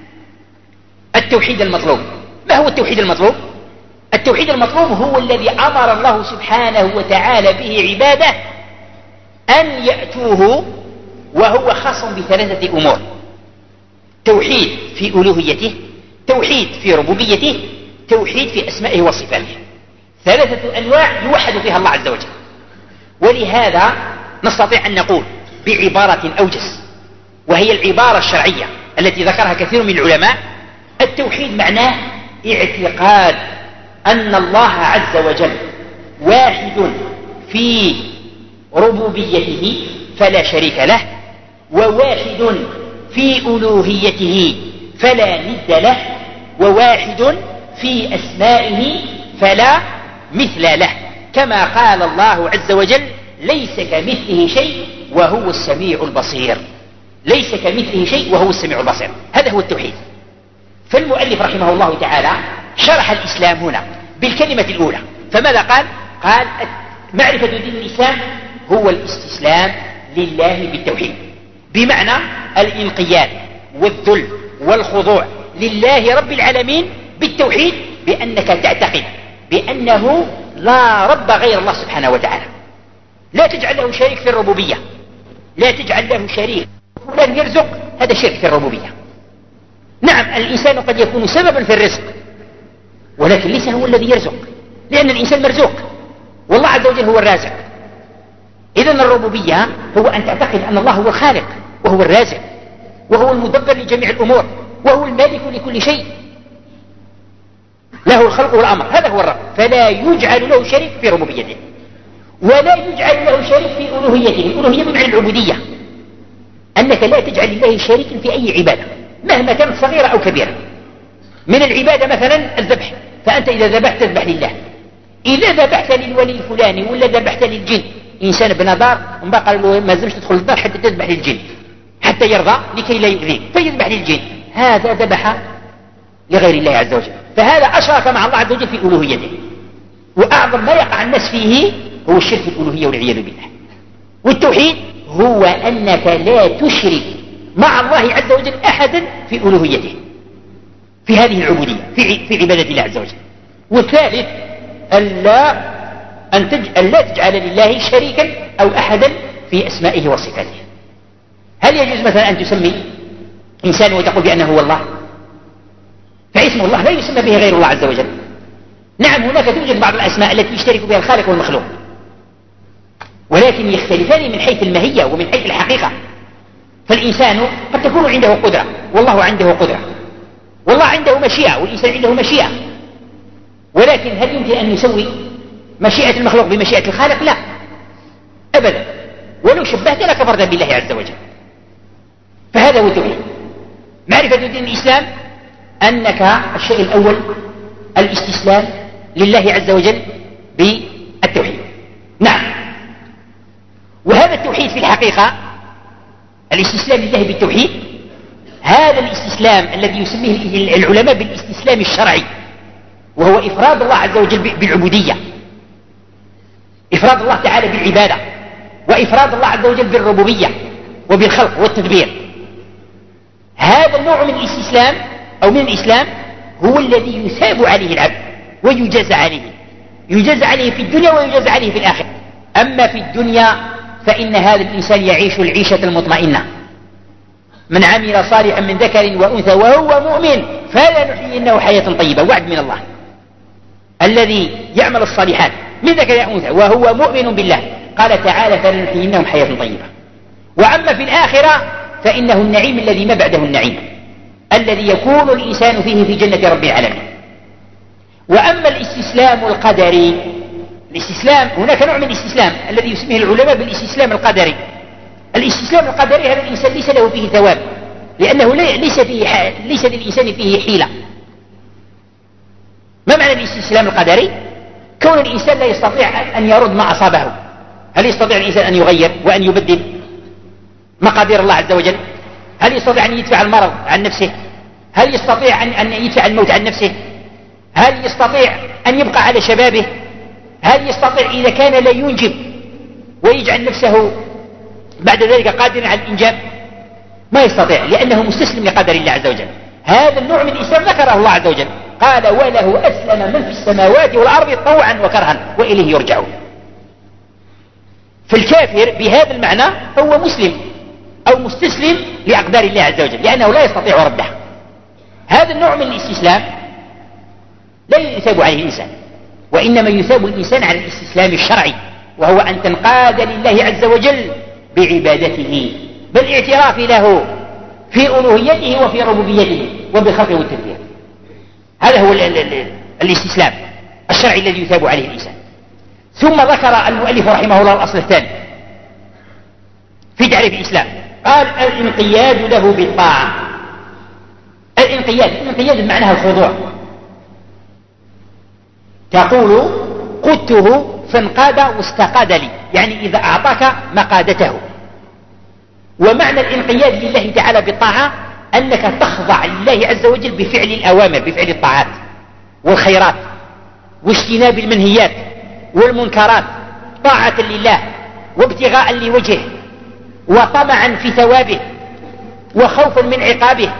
التوحيد المطلوب. ما هو التوحيد المطلوب؟ التوحيد المطلوب هو الذي أمر الله سبحانه وتعالى به عباده أن يأتوه، وهو خاص بثلاثة أمور: توحيد في ألوهيته، توحيد في ربوبيته، توحيد في أسمائه وصفاته. ثلاثة أنواع يوحد فيها الله عز وجل. ولهذا نستطيع أن نقول بعبارة أوجز، وهي العبارة الشرعية التي ذكرها كثير من العلماء: التوحيد معناه اعتقاد أن الله عز وجل واحد في ربوبيته فلا شريك له، وواحد في ألوهيته فلا ند له، وواحد في أسمائه فلا مثل له، كما قال الله عز وجل: ليس كمثله شيء وهو السميع البصير. ليس كمثله شيء وهو السميع البصير، هذا هو التوحيد. فالمؤلف رحمه الله تعالى شرح الإسلام هنا بالكلمة الأولى، فماذا قال؟ قال معرفة دين الإسلام هو الاستسلام لله بالتوحيد، بمعنى الانقياد والذل والخضوع لله رب العالمين بالتوحيد، بأنك تعتقد بأنه لا رب غير الله سبحانه وتعالى. لا تجعل له شريك في الربوبية، لا تجعل له شريك فلان يرزق، هذا شرك في الربوبية. نعم الإنسان قد يكون سببا في الرزق، ولكن ليس هو الذي يرزق، لأن الإنسان مرزوق والله عز وجل هو الرازق. إذن الربوبية هو أن تعتقد أن الله هو الخالق وهو الرازق وهو المدبر لجميع الأمور وهو المالك لكل شيء، له الخلق والأمر، هذا هو الرب. فلا يجعل له شريك في ربوبيته ولا يجعل له شريك في ألوهيته. الألوهية بمعنى العبودية، أنك لا تجعل الله شريكا في أي عبادة مهما كانت صغيرة أو كبيرة. من العبادة مثلا الذبح، فأنت إذا ذبحت تذبح لله. إذا ذبحت للولي الفلاني ولا ذبحت للجن، إنسان بنظار وما قال له ما زمش تدخل الدار حتى تذبح للجن حتى يرضى لكي لا يؤذيك فيذبح للجن، هذا ذبح لغير الله عز وجل، فهذا أشرك مع الله عز وجل في ألوهيته. وأعظم ما يقع الناس فيه هو الشرك في الألوهية والعياذ بالله. والتوحيد هو أنك لا تشرك مع الله عز وجل أحدا في ألوهيته، في هذه العبودية، في في عبادة الله عز وجل. والثالث ألا أن تج... ألا تجعل لله شريكا أو أحدا في أسمائه وصفاته. هل يجوز مثلا أن تسمي إنسان وتقول بأنه هو الله؟ فاسم الله لا يسمى به غير الله عز وجل. نعم هناك توجد بعض الأسماء التي يشترك بها الخالق والمخلوق، ولكن يختلفان من حيث الماهية ومن حيث الحقيقة. فالإنسان قد تكون عنده قدرة والله عنده قدرة، والله عنده مشيئة والإنسان عنده مشيئة، ولكن هل يمكن أن نسوي مشيئة المخلوق بمشيئة الخالق؟ لا أبدا، ولو شبهت لكفرت بالله عز وجل. فهذا هو التوحيد. معرفة دين الإسلام أنك الشيء الأول الاستسلام لله عز وجل بالتوحيد. نعم، وهذا التوحيد في الحقيقة الاستسلام لله بالتوحيد، هذا الاستسلام الذي يسميه العلماء بالاستسلام الشرعي، وهو إفراد الله عز وجل بالعبودية، إفراد الله تعالى بالعبادة، وإفراد الله عز وجل بالربوبية وبالخلق والتدبير. هذا النوع من الاستسلام أو من الإسلام هو الذي يثاب عليه العبد ويجازى عليه، يجازى عليه في الدنيا ويجازى عليه في الآخرة. أما في الدنيا فإن هذا الإنسان يعيش العيشة المطمئنة. من عمل صالحا من ذكر وأنثى وهو مؤمن فلنحيينه حياة طيبة، وعد من الله. الذي يعمل الصالحات من ذكر أو أنثى وهو مؤمن بالله قال تعالى فلنحيينهم حياة طيبة. وأما في الآخرة فإنه النعيم الذي ما بعده النعيم، الذي يكون الإنسان فيه في جنة رب العالمين. وأما الاستسلام القدري، الاستسلام هناك نوع من الاستسلام الذي يسميه العلماء بالاستسلام القدري. الاستسلام القدري هذا الإنسان ليس له فيه ثواب، لأنه ليس, فيه ليس للإنسان فيه حيلة. ما معنى الاستسلام القدري؟ كون الإنسان لا يستطيع أن يرد ما أصابه. هل يستطيع الإنسان أن يغير وأن يبدل مقادير الله عز وجل؟ هل يستطيع أن يدفع المرض عن نفسه؟ هل يستطيع أن يدفع الموت عن نفسه؟ هل يستطيع أن يبقى على شبابه؟ هل يستطيع إذا كان لا ينجب ويجعل نفسه بعد ذلك قادرا على الإنجاب؟ ما يستطيع، لأنه مستسلم لقدر الله عز وجل. هذا النوع من الإسلام ذكره الله عز وجل، قال وله أسلم من في السماوات والأرض طوعا وكرها وإليه يرجعون. فالكافر بهذا المعنى هو مسلم أو مستسلم لأقدار الله عز وجل، لأنه لا يستطيع ردها. هذا النوع من الاستسلام لا يثاب عليه الإنسان، وإنما يثاب الإنسان على الاستسلام الشرعي، وهو أن تنقاد لله عز وجل بعبادته بالاعتراف له في ألوهيته وفي ربوبيته وبخلقه والتدبير. هذا هو ال ال ال الاستسلام الشرعي الذي يثاب عليه الإنسان. ثم ذكر المؤلف رحمه الله الأصل الثاني في تعريف الإسلام، قال الانقياد له بالطاعة. الانقياد الانقياد بمعناها الخضوع. تقول قدته فانقاد واستقاد لي، يعني إذا أعطاك مقادته. ومعنى الانقياد لله تعالى بالطاعة أنك تخضع لله عز وجل بفعل الأوامر، بفعل الطاعات والخيرات واجتناب المنهيات والمنكرات، طاعة لله وابتغاء لوجهه وطمعا في ثوابه وخوفا من عقابه.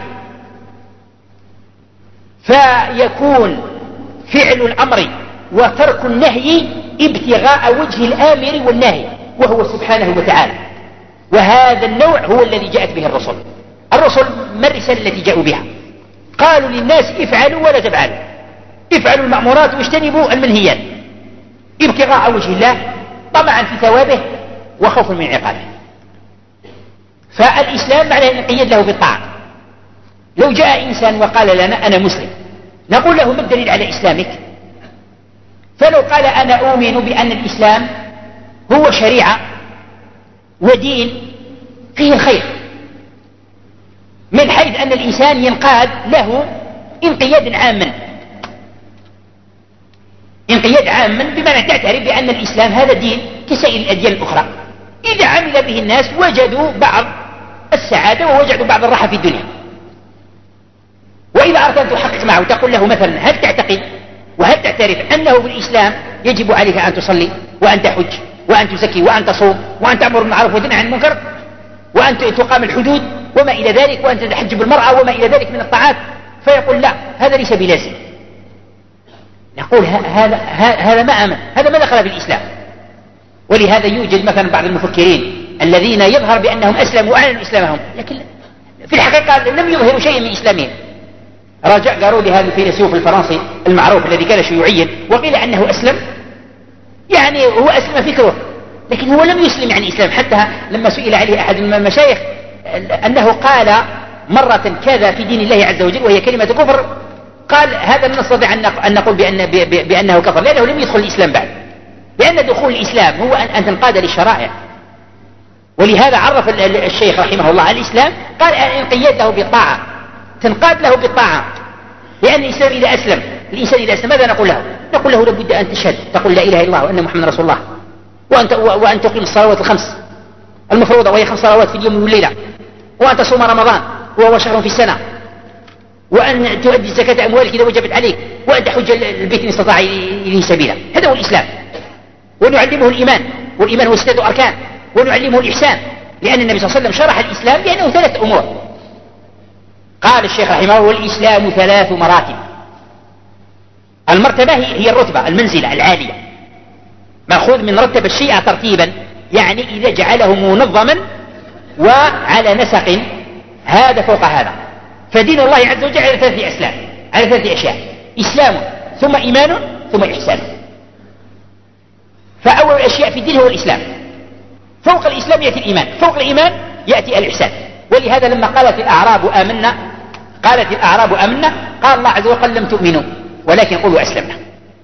فيكون فعل الأمر وترك النهي ابتغاء وجه الآمر والناهي وهو سبحانه وتعالى. وهذا النوع هو الذي جاءت به الرسل. الرسل ما الرسالة التي جاءوا بها؟ قالوا للناس افعلوا ولا تفعلوا، افعلوا المأمورات واجتنبوا المنهيات، ابتغاء وجه الله طمعا في ثوابه وخوفا من عقابه. فالإسلام معناه أن نقيد له بالطاعة. لو جاء إنسان وقال لنا أنا مسلم نقول له ما الدليل على إسلامك؟ فلو قال أنا أؤمن بأن الإسلام هو شريعة ودين فيه الخير، من حيث أن الإنسان ينقاد له انقيادا عاما، انقياد عاما بمعنى تعترف بأن الإسلام هذا دين كسائر الأديان الأخرى، إذا عمل به الناس وجدوا بعض السعادة ووجدوا بعض الراحة في الدنيا. وإذا أردت أن تحقق معه تقول له مثلا هل تعتقد وهل تعترف أنه بالإسلام يجب عليك أن تصلي وأن تحج وأن تزكي وأن تصوم وأن تأمر بالمعروف وتنهى عن المنكر وأن تقام الحدود وما إلى ذلك وأن تحجب المرأة وما إلى ذلك من الطاعات؟ فيقول لا، هذا ليس بلازم. نقول هذا هذا ما آمن، هذا ما دخل بالإسلام. ولهذا يوجد مثلا بعض المفكرين الذين يظهر بأنهم أسلموا وأعلنوا إسلامهم، لكن في الحقيقة لم يظهروا شيئا من إسلامهم. رجع قالوا لهذا الفيلسوف الفرنسي المعروف الذي كان شيوعيا وقيل أنه أسلم، يعني هو أسلم فكره لكن هو لم يسلم يعني إسلام. حتى لما سئل عليه أحد من المشايخ أنه قال مرة كذا في دين الله عز وجل وهي كلمة كفر، قال هذا لا نستطيع أن نقول بأن بأنه كفر لأنه لم يدخل الإسلام بعد، لأن دخول الإسلام هو أن تنقاد للشرائع. ولهذا عرف الشيخ رحمه الله الإسلام قال انقياد له بالطاعة، تنقاد له بالطاعة. لأن الإنسان إذا أسلم الإنسان إذا أسلم ماذا نقول له؟ نقول له لابد أن تشهد تقول لا إله إلا الله وأن محمد رسول الله، وأن وأن تقيم الصلوات الخمس المفروضة وهي خمس صلوات في اليوم والليلة، وأن تصوم رمضان وهو شهر في السنة، وأن تؤدي زكاة أموالك إذا وجبت عليك، وأن تحج البيت إن استطاع إليه سبيلا. هذا هو الإسلام. ونعلمه الإيمان، والإيمان هو ستة أركان، ونعلمه الإحسان، لأن النبي صلى الله عليه وسلم شرح الإسلام لأنه ثلاث أمور. قال الشيخ رحمه الله والإسلام ثلاث مراتب. المرتبة هي الرتبة المنزلة العالية، مأخوذ من رتب الشيء ترتيبا، يعني إذا جعله منظما وعلى نسق هذا فوق هذا. فدين الله عز وجل على ثلاثة أسلام، على ثلاثة أشياء: إسلام ثم إيمان ثم إحسان. فأول الأشياء في الدين هو الإسلام، فوق الإسلام يأتي الإيمان، فوق الإيمان يأتي الإحسان. ولهذا لما قالت الأعراب آمنا قالت الأعراب آمنا قال الله عز وجل لم تؤمنوا ولكن قولوا أسلمنا.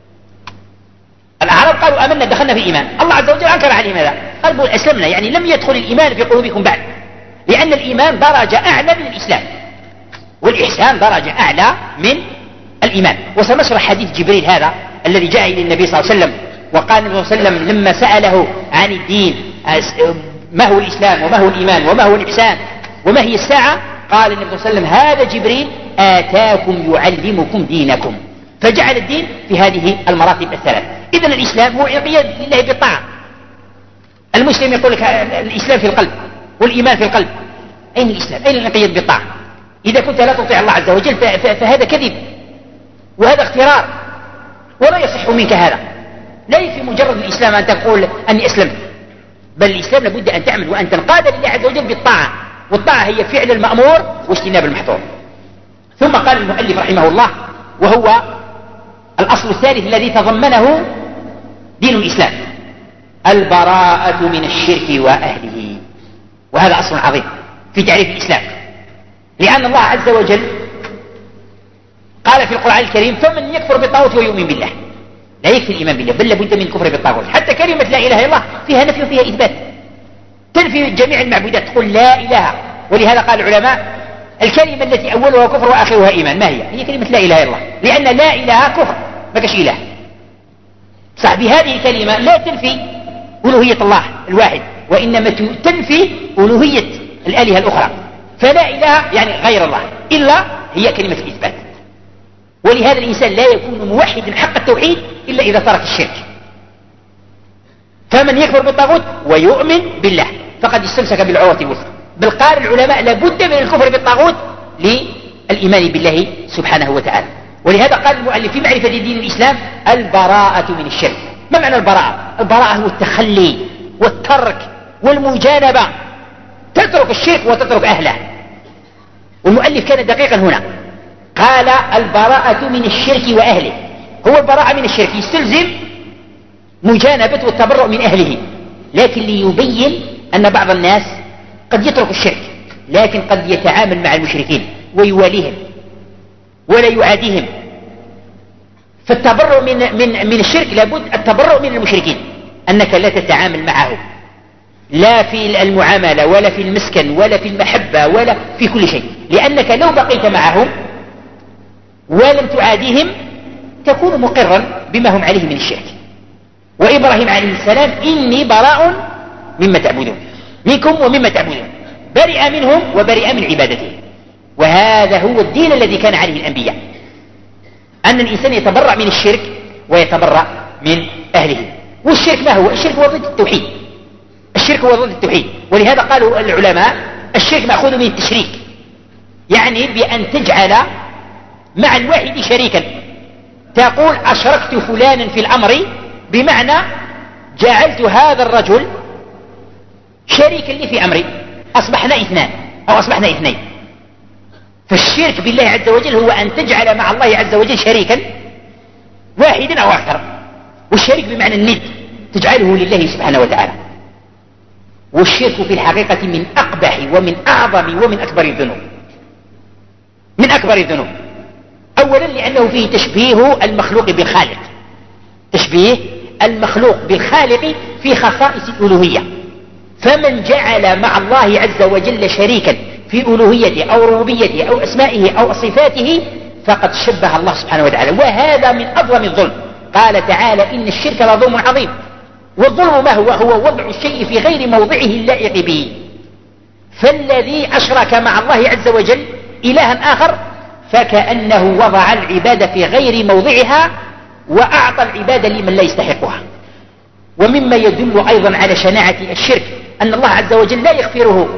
الأعراب قالوا آمنا دخلنا في الإيمان، الله عز وجل أنكر عليهم هذا، قالوا أسلمنا، يعني لم يدخل الإيمان في قلوبكم بعد، لأن الإيمان درجة أعلى من الإسلام، والإحسان درجة أعلى من الإيمان. وسنشرح حديث جبريل هذا الذي جاء إلى النبي صلى الله عليه وسلم، وقال النبي صلى الله عليه وسلم لما سأله عن الدين ما هو الإسلام وما هو الإيمان وما هو الإحسان وما هي الساعة، قال النبي صلى الله عليه وسلم هذا جبريل آتاكم يعلمكم دينكم. فجعل الدين في هذه المراتب الثلاث. إذن الإسلام هو انقياد لله بالطاعة. المسلم يقول لك الإسلام في القلب والإيمان في القلب، أين الإسلام؟ أين الانقياد بالطاعة؟ إذا كنت لا تطيع الله عز وجل فهذا كذب وهذا اخترار ولا يصح منك هذا. لا يكفي مجرد الإسلام أن تقول أني أسلمت، بل الإسلام لابد أن تعمل وأن تنقاد لله عز وجل بالطاعة، والطاعة هي فعل المأمور واجتناب المحظور. ثم قال المؤلف رحمه الله وهو الأصل الثالث الذي تضمنه دين الإسلام: البراءة من الشرك وأهله. وهذا أصل عظيم في تعريف الإسلام، لأن الله عز وجل قال في القرآن الكريم فمن يكفر بالطاغوت ويؤمن بالله. لا يكفي الإيمان بالله، بل لابد من الكفر بالطاغوت. حتى كلمة لا إله إلا الله فيها نفي وفيها إثبات، تنفي جميع المعبودات، تقول لا إله. ولهذا قال العلماء الكلمة التي أولها كفر وآخرها إيمان ما هي؟ هي كلمة لا إله إلا الله، لأن لا إله كفر ما كش إله. صح، بهذه الكلمة لا تنفي ألوهية الله الواحد، وإنما تنفي ألوهية الآلهة الأخرى. فلا إله يعني غير الله إلا هي كلمة الإثبات. ولهذا الإنسان لا يكون موحدا حق التوحيد إلا إذا ترك الشرك. فمن يكفر بالطاغوت ويؤمن بالله فقد استمسك بالعروة الوثقى. بل قال العلماء لابد من الكفر بالطاغوت للإيمان بالله سبحانه وتعالى. ولهذا قال المؤلف في معرفة دين الإسلام البراءة من الشرك. ما معنى البراءة؟ البراءة هو التخلي والترك والمجانبة، تترك الشرك وتترك أهله. والمؤلف كان دقيقا هنا، قال البراءة من الشرك وأهله. هو البراءة من الشرك يستلزم مجانبة والتبرؤ من أهله، لكن ليبين أن بعض الناس قد يترك الشرك لكن قد يتعامل مع المشركين ويواليهم ولا يعاديهم. فالتبرؤ من, من, من الشرك لابد التبرؤ من المشركين، أنك لا تتعامل معهم لا في المعاملة ولا في المسكن ولا في المحبة ولا في كل شيء، لأنك لو بقيت معهم ولم تعاديهم تكون مقرا بما هم عليه من الشرك. وإبراهيم عليه السلام إني براء مما تعبدون منكم ومما تعبدون، برئ منهم وبرئ من عبادتهم. وهذا هو الدين الذي كان عليه الأنبياء، أن الإنسان يتبرأ من الشرك ويتبرأ من أهله. والشرك ما هو؟ الشرك هو ضد التوحيد، الشرك هو ضد التوحيد. ولهذا قالوا العلماء الشرك مأخوذ من التشريك، يعني بأن تجعل مع الواحد شريكا، تقول أشركت فلانا في الأمر، بمعنى جعلت هذا الرجل شريكا لي في أمري، أصبحنا اثنان أو أصبحنا اثنين. فالشرك بالله عز وجل هو أن تجعل مع الله عز وجل شريكا واحدا أو أكثر، والشريك بمعنى الند تجعله لله سبحانه وتعالى. والشرك في الحقيقة من أقبح ومن أعظم ومن أكبر الذنوب، من أكبر الذنوب. أولا لأنه فيه تشبيه المخلوق بالخالق، تشبيه المخلوق بالخالق في خصائص الألوهية. فمن جعل مع الله عز وجل شريكا في ألوهيته أو ربوبيته أو أسمائه أو صفاته فقد شبه الله سبحانه وتعالى، وهذا من أظلم الظلم. قال تعالى إن الشرك لظلم عظيم. والظلم ما هو؟ هو وضع الشيء في غير موضعه اللائق به. فالذي أشرك مع الله عز وجل إلها آخر فكأنه وضع العبادة في غير موضعها وأعطى العبادة لمن لا يستحقها. ومما يدل أيضا على شناعة الشرك أن الله عز وجل لا يغفره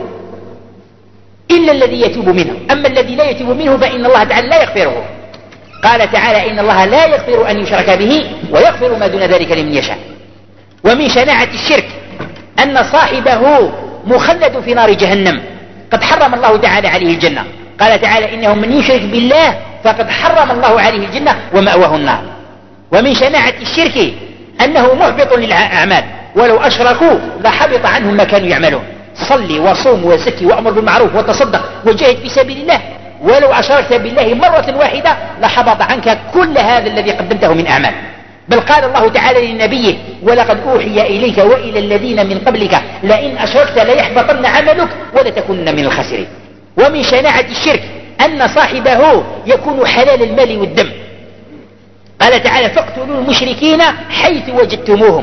إلا الذي يتوب منه، أما الذي لا يتوب منه فإن الله تعالى لا يغفره. قال تعالى إن الله لا يغفر أن يشرك به ويغفر ما دون ذلك لمن يشاء. ومن شناعة الشرك أن صاحبه مخلد في نار جهنم، قد حرم الله تعالى عليه الجنة. قال تعالى إنه من يشرك بالله فقد حرم الله عليه الجنة ومأواه النار. ومن شناعة الشرك أنه محبط للأعمال، ولو أشركوا لحبط عنهم ما كانوا يعملون. صلي وصوم وزكي وأمر بالمعروف وتصدق وجاهد في سبيل الله، ولو أشركت بالله مرة واحدة لحبط عنك كل هذا الذي قدمته من أعمال. بل قال الله تعالى لنبيه ولقد أوحي إليك وإلى الذين من قبلك لئن أشركت ليحبطن عملك ولتكونن من الخاسرين. ومن شناعة الشرك أن صاحبه يكون حلال المال والدم. قال تعالى فاقتلوا المشركين حيث وجدتموهم،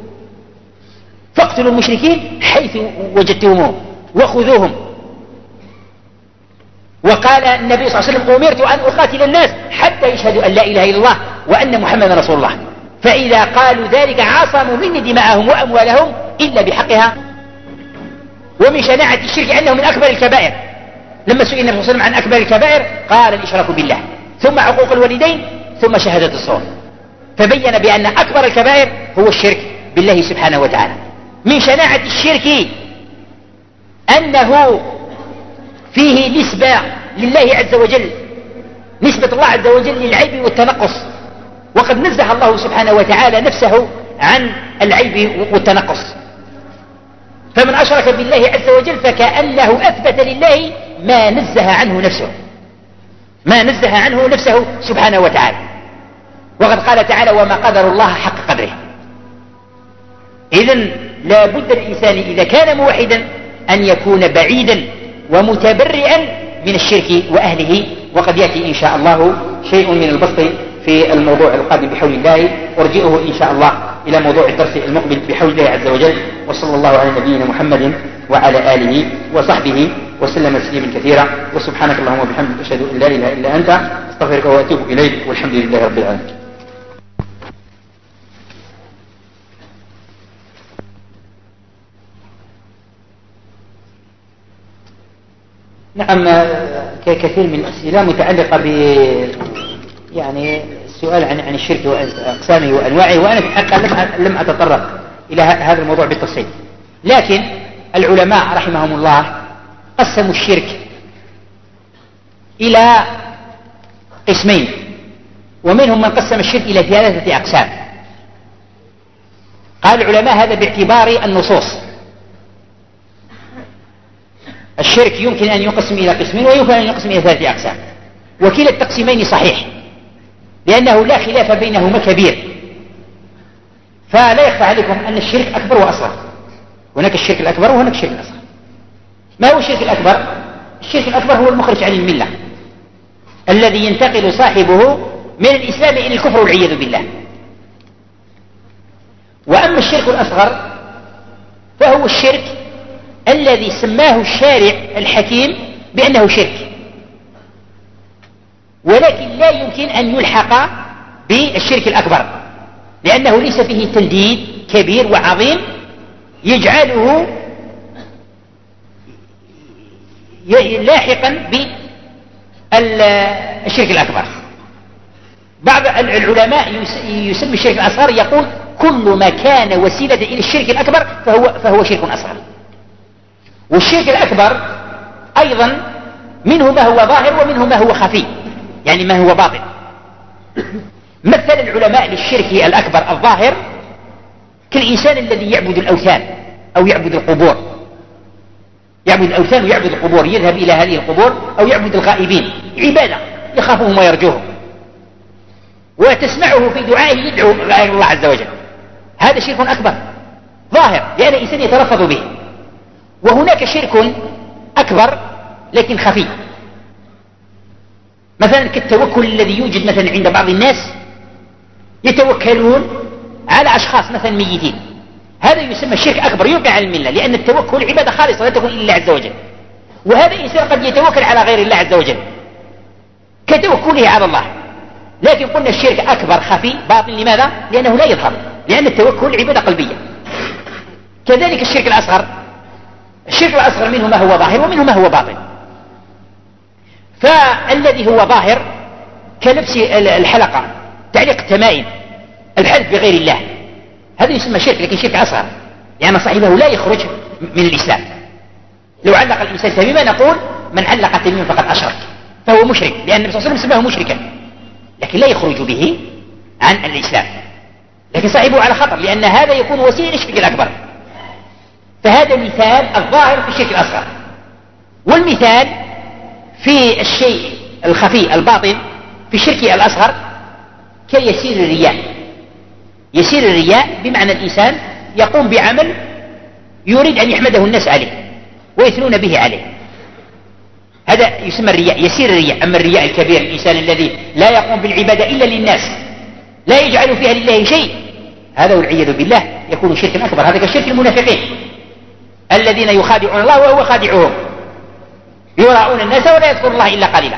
فاقتلوا المشركين حيث وجدتموهم وخذوهم. وقال النبي صلى الله عليه وسلم أمرت أن أقاتل الناس حتى يشهدوا أن لا إله إلا الله وأن محمدا رسول الله، فإذا قالوا ذلك عصموا مني دماءهم وأموالهم إلا بحقها. ومن شناعة الشرك أنه من أكبر الكبائر. لما سئل النبي صلى الله عليه وسلم عن أكبر الكبائر قال الإشراك بالله، ثم عقوق الوالدين، ثم شهادة الزور. فبين بأن أكبر الكبائر هو الشرك بالله سبحانه وتعالى. من شناعة الشرك أنه فيه نسبة لله عز وجل، نسبة الله عز وجل للعيب والتنقص، وقد نزه الله سبحانه وتعالى نفسه عن العيب والتنقص. فمن أشرك بالله عز وجل فكأنه أثبت لله ما نزه عنه نفسه، ما نزه عنه نفسه سبحانه وتعالى. وقد قال تعالى وما قدر الله حق قدره. إذن لا بد الإنسان إذا كان موحدا أن يكون بعيدا ومتبرئا من الشرك وأهله. وقد يأتي إن شاء الله شيء من البسط في الموضوع القادم بحول الله، أرجئه إن شاء الله إلى موضوع الدرس المقبل بحول الله عز وجل. وصلى الله على نبينا محمد وعلى آله وصحبه وسلم تسليما كثيرا. وسبحانك اللهم وبحمدك أشهد أن لا إله إلا أنت أستغفرك وأتوب إليك، والحمد لله رب العالمين. نعم، كثير من الأسئلة متعلقة ب يعني السؤال عن عن الشرك وأقسامه وأنواعه، وأنا في الحقيقة لم لم أتطرق إلى هذا الموضوع بالتفصيل. لكن العلماء رحمهم الله قسموا الشرك إلى قسمين، ومنهم من قسم الشرك إلى ثلاثة أقسام. القسم الأول الشرك الأكبر، وهو الشرك بالله عز وجل، وهو الشرك بالله سبحانه وتعالى. القسم الثاني الشرك الأصغر، وهو الشرك بالله سبحانه وتعالى. القسم الثالث الشرك بالشرك بالله سبحانه وتعالى. القسم الرابع الشرك قال العلماء هذا باعتبار النصوص. الشرك يمكن أن يقسم إلى قسمين ويمكن أن يقسم إلى ثلاثة أقسام، وكلا التقسيمين صحيح لأنه لا خلاف بينهما كبير. فلا يخفى عليكم أن الشرك أكبر وأصغر، هناك الشرك الأكبر وهناك الشرك الأصغر. ما هو الشرك الأكبر؟ الشرك الأكبر هو المخرج عن الملة، الذي ينتقل صاحبه من الإسلام إلى الكفر والعياذ بالله. وأما الشرك الأصغر فهو الشرك الذي سماه الشارع الحكيم بأنه شرك، ولكن لا يمكن أن يلحق بالشرك الأكبر، لأنه ليس فيه تنديد كبير وعظيم يجعله لاحقا بالشرك الأكبر. بعض العلماء يسمي الشرك الأصغر، يقول كل ما كان وسيلة إلى الشرك الأكبر فهو, فهو شرك أصغر. والشرك الأكبر أيضا منه ما هو ظاهر ومنه ما هو خفي، يعني ما هو باطن. مثل العلماء للشرك الأكبر الظاهر كالإنسان الذي يعبد الأوثان أو يعبد القبور، يعبد الأوثان ويعبد القبور، يذهب إلى هذه القبور أو يعبد الغائبين، عبادة يخافهم ويرجوهم، وتسمعه في دعائه يدعو غير الله عز وجل. هذا شرك أكبر ظاهر لأن الإنسان يتلفظ به. وهناك شرك أكبر لكن خفي، مثلا كالتوكل الذي يوجد مثلا عند بعض الناس، يتوكلون على أشخاص مثلا ميتين، هذا يسمى شرك أكبر يوقع على الملة، لأن التوكل عبادة خالصة لا تكون إلا الله عز وجل. وهذا الإنسان قد يتوكل على غير الله عز وجل كتوكله على الله، لكن قلنا الشرك أكبر خفي باطن. لماذا؟ لأنه لا يظهر، لأن التوكل عبادة قلبية. كذلك الشرك الأصغر، الشرك الأصغر منه ما هو ظاهر ومنه ما هو باطن. فالذي هو ظاهر كلبس الحلقة، تعليق التمائم، الحلف بغير الله، هذا يسمى شرك لكن شرك أصغر، لأن صاحبه لا يخرج من الإسلام. لو علق الإنسان تميما نقول من علق تميما فقد أشرك، فهو مشرك، لأن النبي صلى الله عليه وسلم سماه مشركا، لكن لا يخرج به عن الإسلام، لكن صاحبه على خطر، لأن هذا يكون وسيلة للشرك الأكبر. فهذا مثال الظاهر في الشرك الأصغر. والمثال في الشيء الخفي الباطن في الشرك الأصغر كيسير الرياء. يسير الرياء بمعنى الإنسان يقوم بعمل يريد أن يحمده الناس عليه ويثنون به عليه، هذا يسمى الرياء، يسير الرياء. أما الرياء الكبير، الإنسان الذي لا يقوم بالعبادة إلا للناس، لا يجعل فيها لله شيء، هذا والعياذ بالله يكون شركا أكبر. هذا كشرك المنافقين الذين يخادعون الله وهو خادعهم، يراؤون الناس ولا يذكر الله إلا قليلا.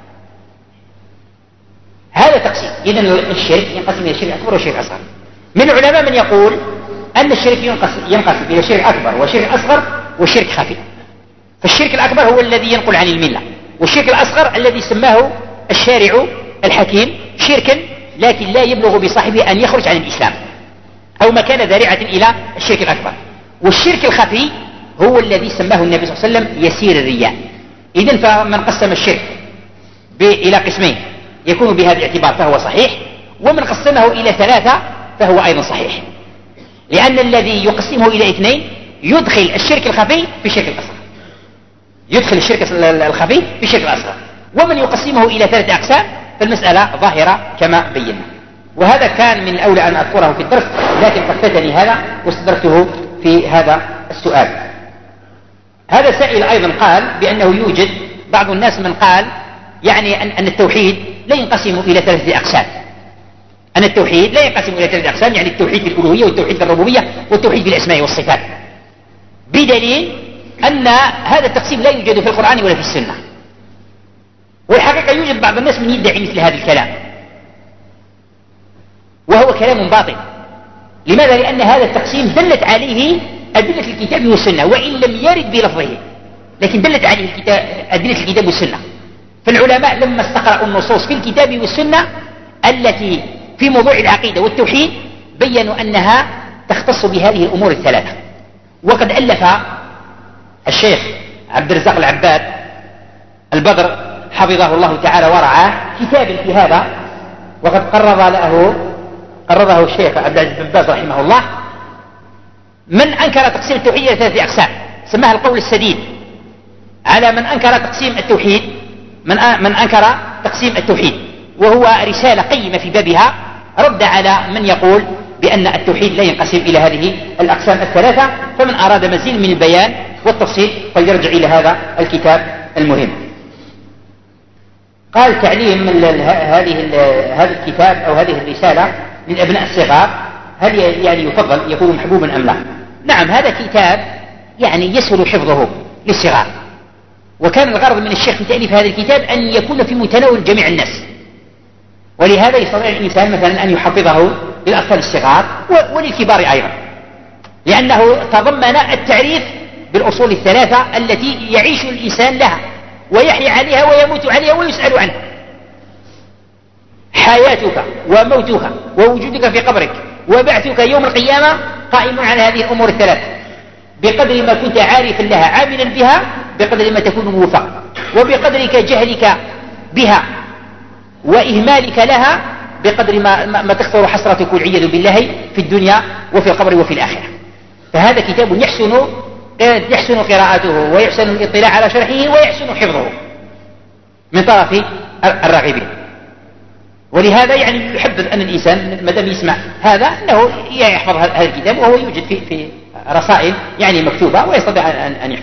هذا تقسيم. إذن الشرك ينقسم إلى شرك أكبر وشرك أصغر. من العلماء من يقول أن الشرك ينقسم, ينقسم إلى شرك أكبر وشرك أصغر وشرك خفي. فالشرك الأكبر هو الذي ينقل عن الملة، والشرك الأصغر الذي سماه الشارع الحكيم شركا لكن لا يبلغ بصاحبه أن يخرج عن الإسلام أو ما كان ذريعة إلى الشرك الأكبر. والشرك الخفي هو الذي سماه النبي صلى الله عليه وسلم يسير الرياء. إذن فمن قسم الشرك إلى قسمين يكون بهذا الاعتبار فهو صحيح، ومن قسمه إلى ثلاثة فهو أيضا صحيح، لأن الذي يقسمه إلى اثنين يدخل الشرك الخفي في الشرك الأصغر، يدخل الشرك الخفي في الشرك الأصغر. ومن يقسمه إلى ثلاثة أقسام فالمسألة ظاهرة كما بينا. وهذا كان من الأولى أن أذكره في الدرس، لكن قد فاتني هذا واستدركته في هذا السؤال. هذا سائل أيضا قال بأنه يوجد بعض الناس من قال يعني أن التوحيد لا ينقسم إلى ثلاثة أقسام، أن التوحيد لا ينقسم إلى ثلاثة أقسام، يعني التوحيد في الألوهية والتوحيد في الربوبية والتوحيد في الأسماء والصفات، بدليل أن هذا التقسيم لا يوجد في القرآن ولا في السنة. والحقيقة يوجد بعض الناس من يدعي مثل هذا الكلام، وهو كلام باطل. لماذا؟ لأن هذا التقسيم دلت عليه أدلة الكتاب والسنة، وإن لم يرد بلفظه لكن دلت عليه الكتاب أدلة الكتاب والسنة. فالعلماء لما استقرأوا النصوص في الكتاب والسنة التي في موضوع العقيدة والتوحيد بيّنوا أنها تختص بهذه الأمور الثلاثة. وقد ألف الشيخ عبد الرزاق العباد البدر حفظه الله تعالى ورعاه كتابا في هذا، وقد قرر له قرره الشيخ عبد العزيز بن باز رحمه الله من أنكر تقسيم التوحيد إلى ثلاثة أقسام سماها القول السديد على من أنكر تقسيم التوحيد، من من أنكر تقسيم التوحيد، وهو رسالة قيمة في بابها رد على من يقول بأن التوحيد لا ينقسم إلى هذه الأقسام الثلاثة. فمن أراد مزيد من البيان والتفصيل فليرجع إلى هذا الكتاب المهم. قال تعليم هذه هذا الكتاب أو هذه الرسالة للأبناء الصغار هل يعني يفضل يكون محبوبا أم لا؟ نعم، هذا كتاب يعني يسهل حفظه للصغار، وكان الغرض من الشيخ في تأليف هذا الكتاب أن يكون في متناول جميع الناس، ولهذا يستطيع الإنسان مثلا أن يحفظه للأطفال الصغار وللكبار أيضا، لأنه تضمن التعريف بالأصول الثلاثة التي يعيش الإنسان لها ويحيا عليها ويموت عليها ويسأل عنها: حياتك وموتك ووجودك في قبرك وبعثك يوم القيامة قائم على هذه الأمور الثلاثة، بقدر ما كنت عارفا لها عاملا بها بقدر ما تكون موفق، وبقدرك جهلك بها وإهمالك لها بقدر ما, ما تكثر حسرتك والعياذ بالله في الدنيا وفي القبر وفي الآخرة. فهذا كتاب يحسن يحسن قراءته ويحسن الاطلاع على شرحه ويحسن حفظه من طرف الراغبين. ولهذا يعني يحبذ أن الإنسان ما دام يسمع هذا أنه يحفظ هذا الكتاب، وهو يوجد في في رسائل يعني مكتوبة ويستطيع أن يحفظ.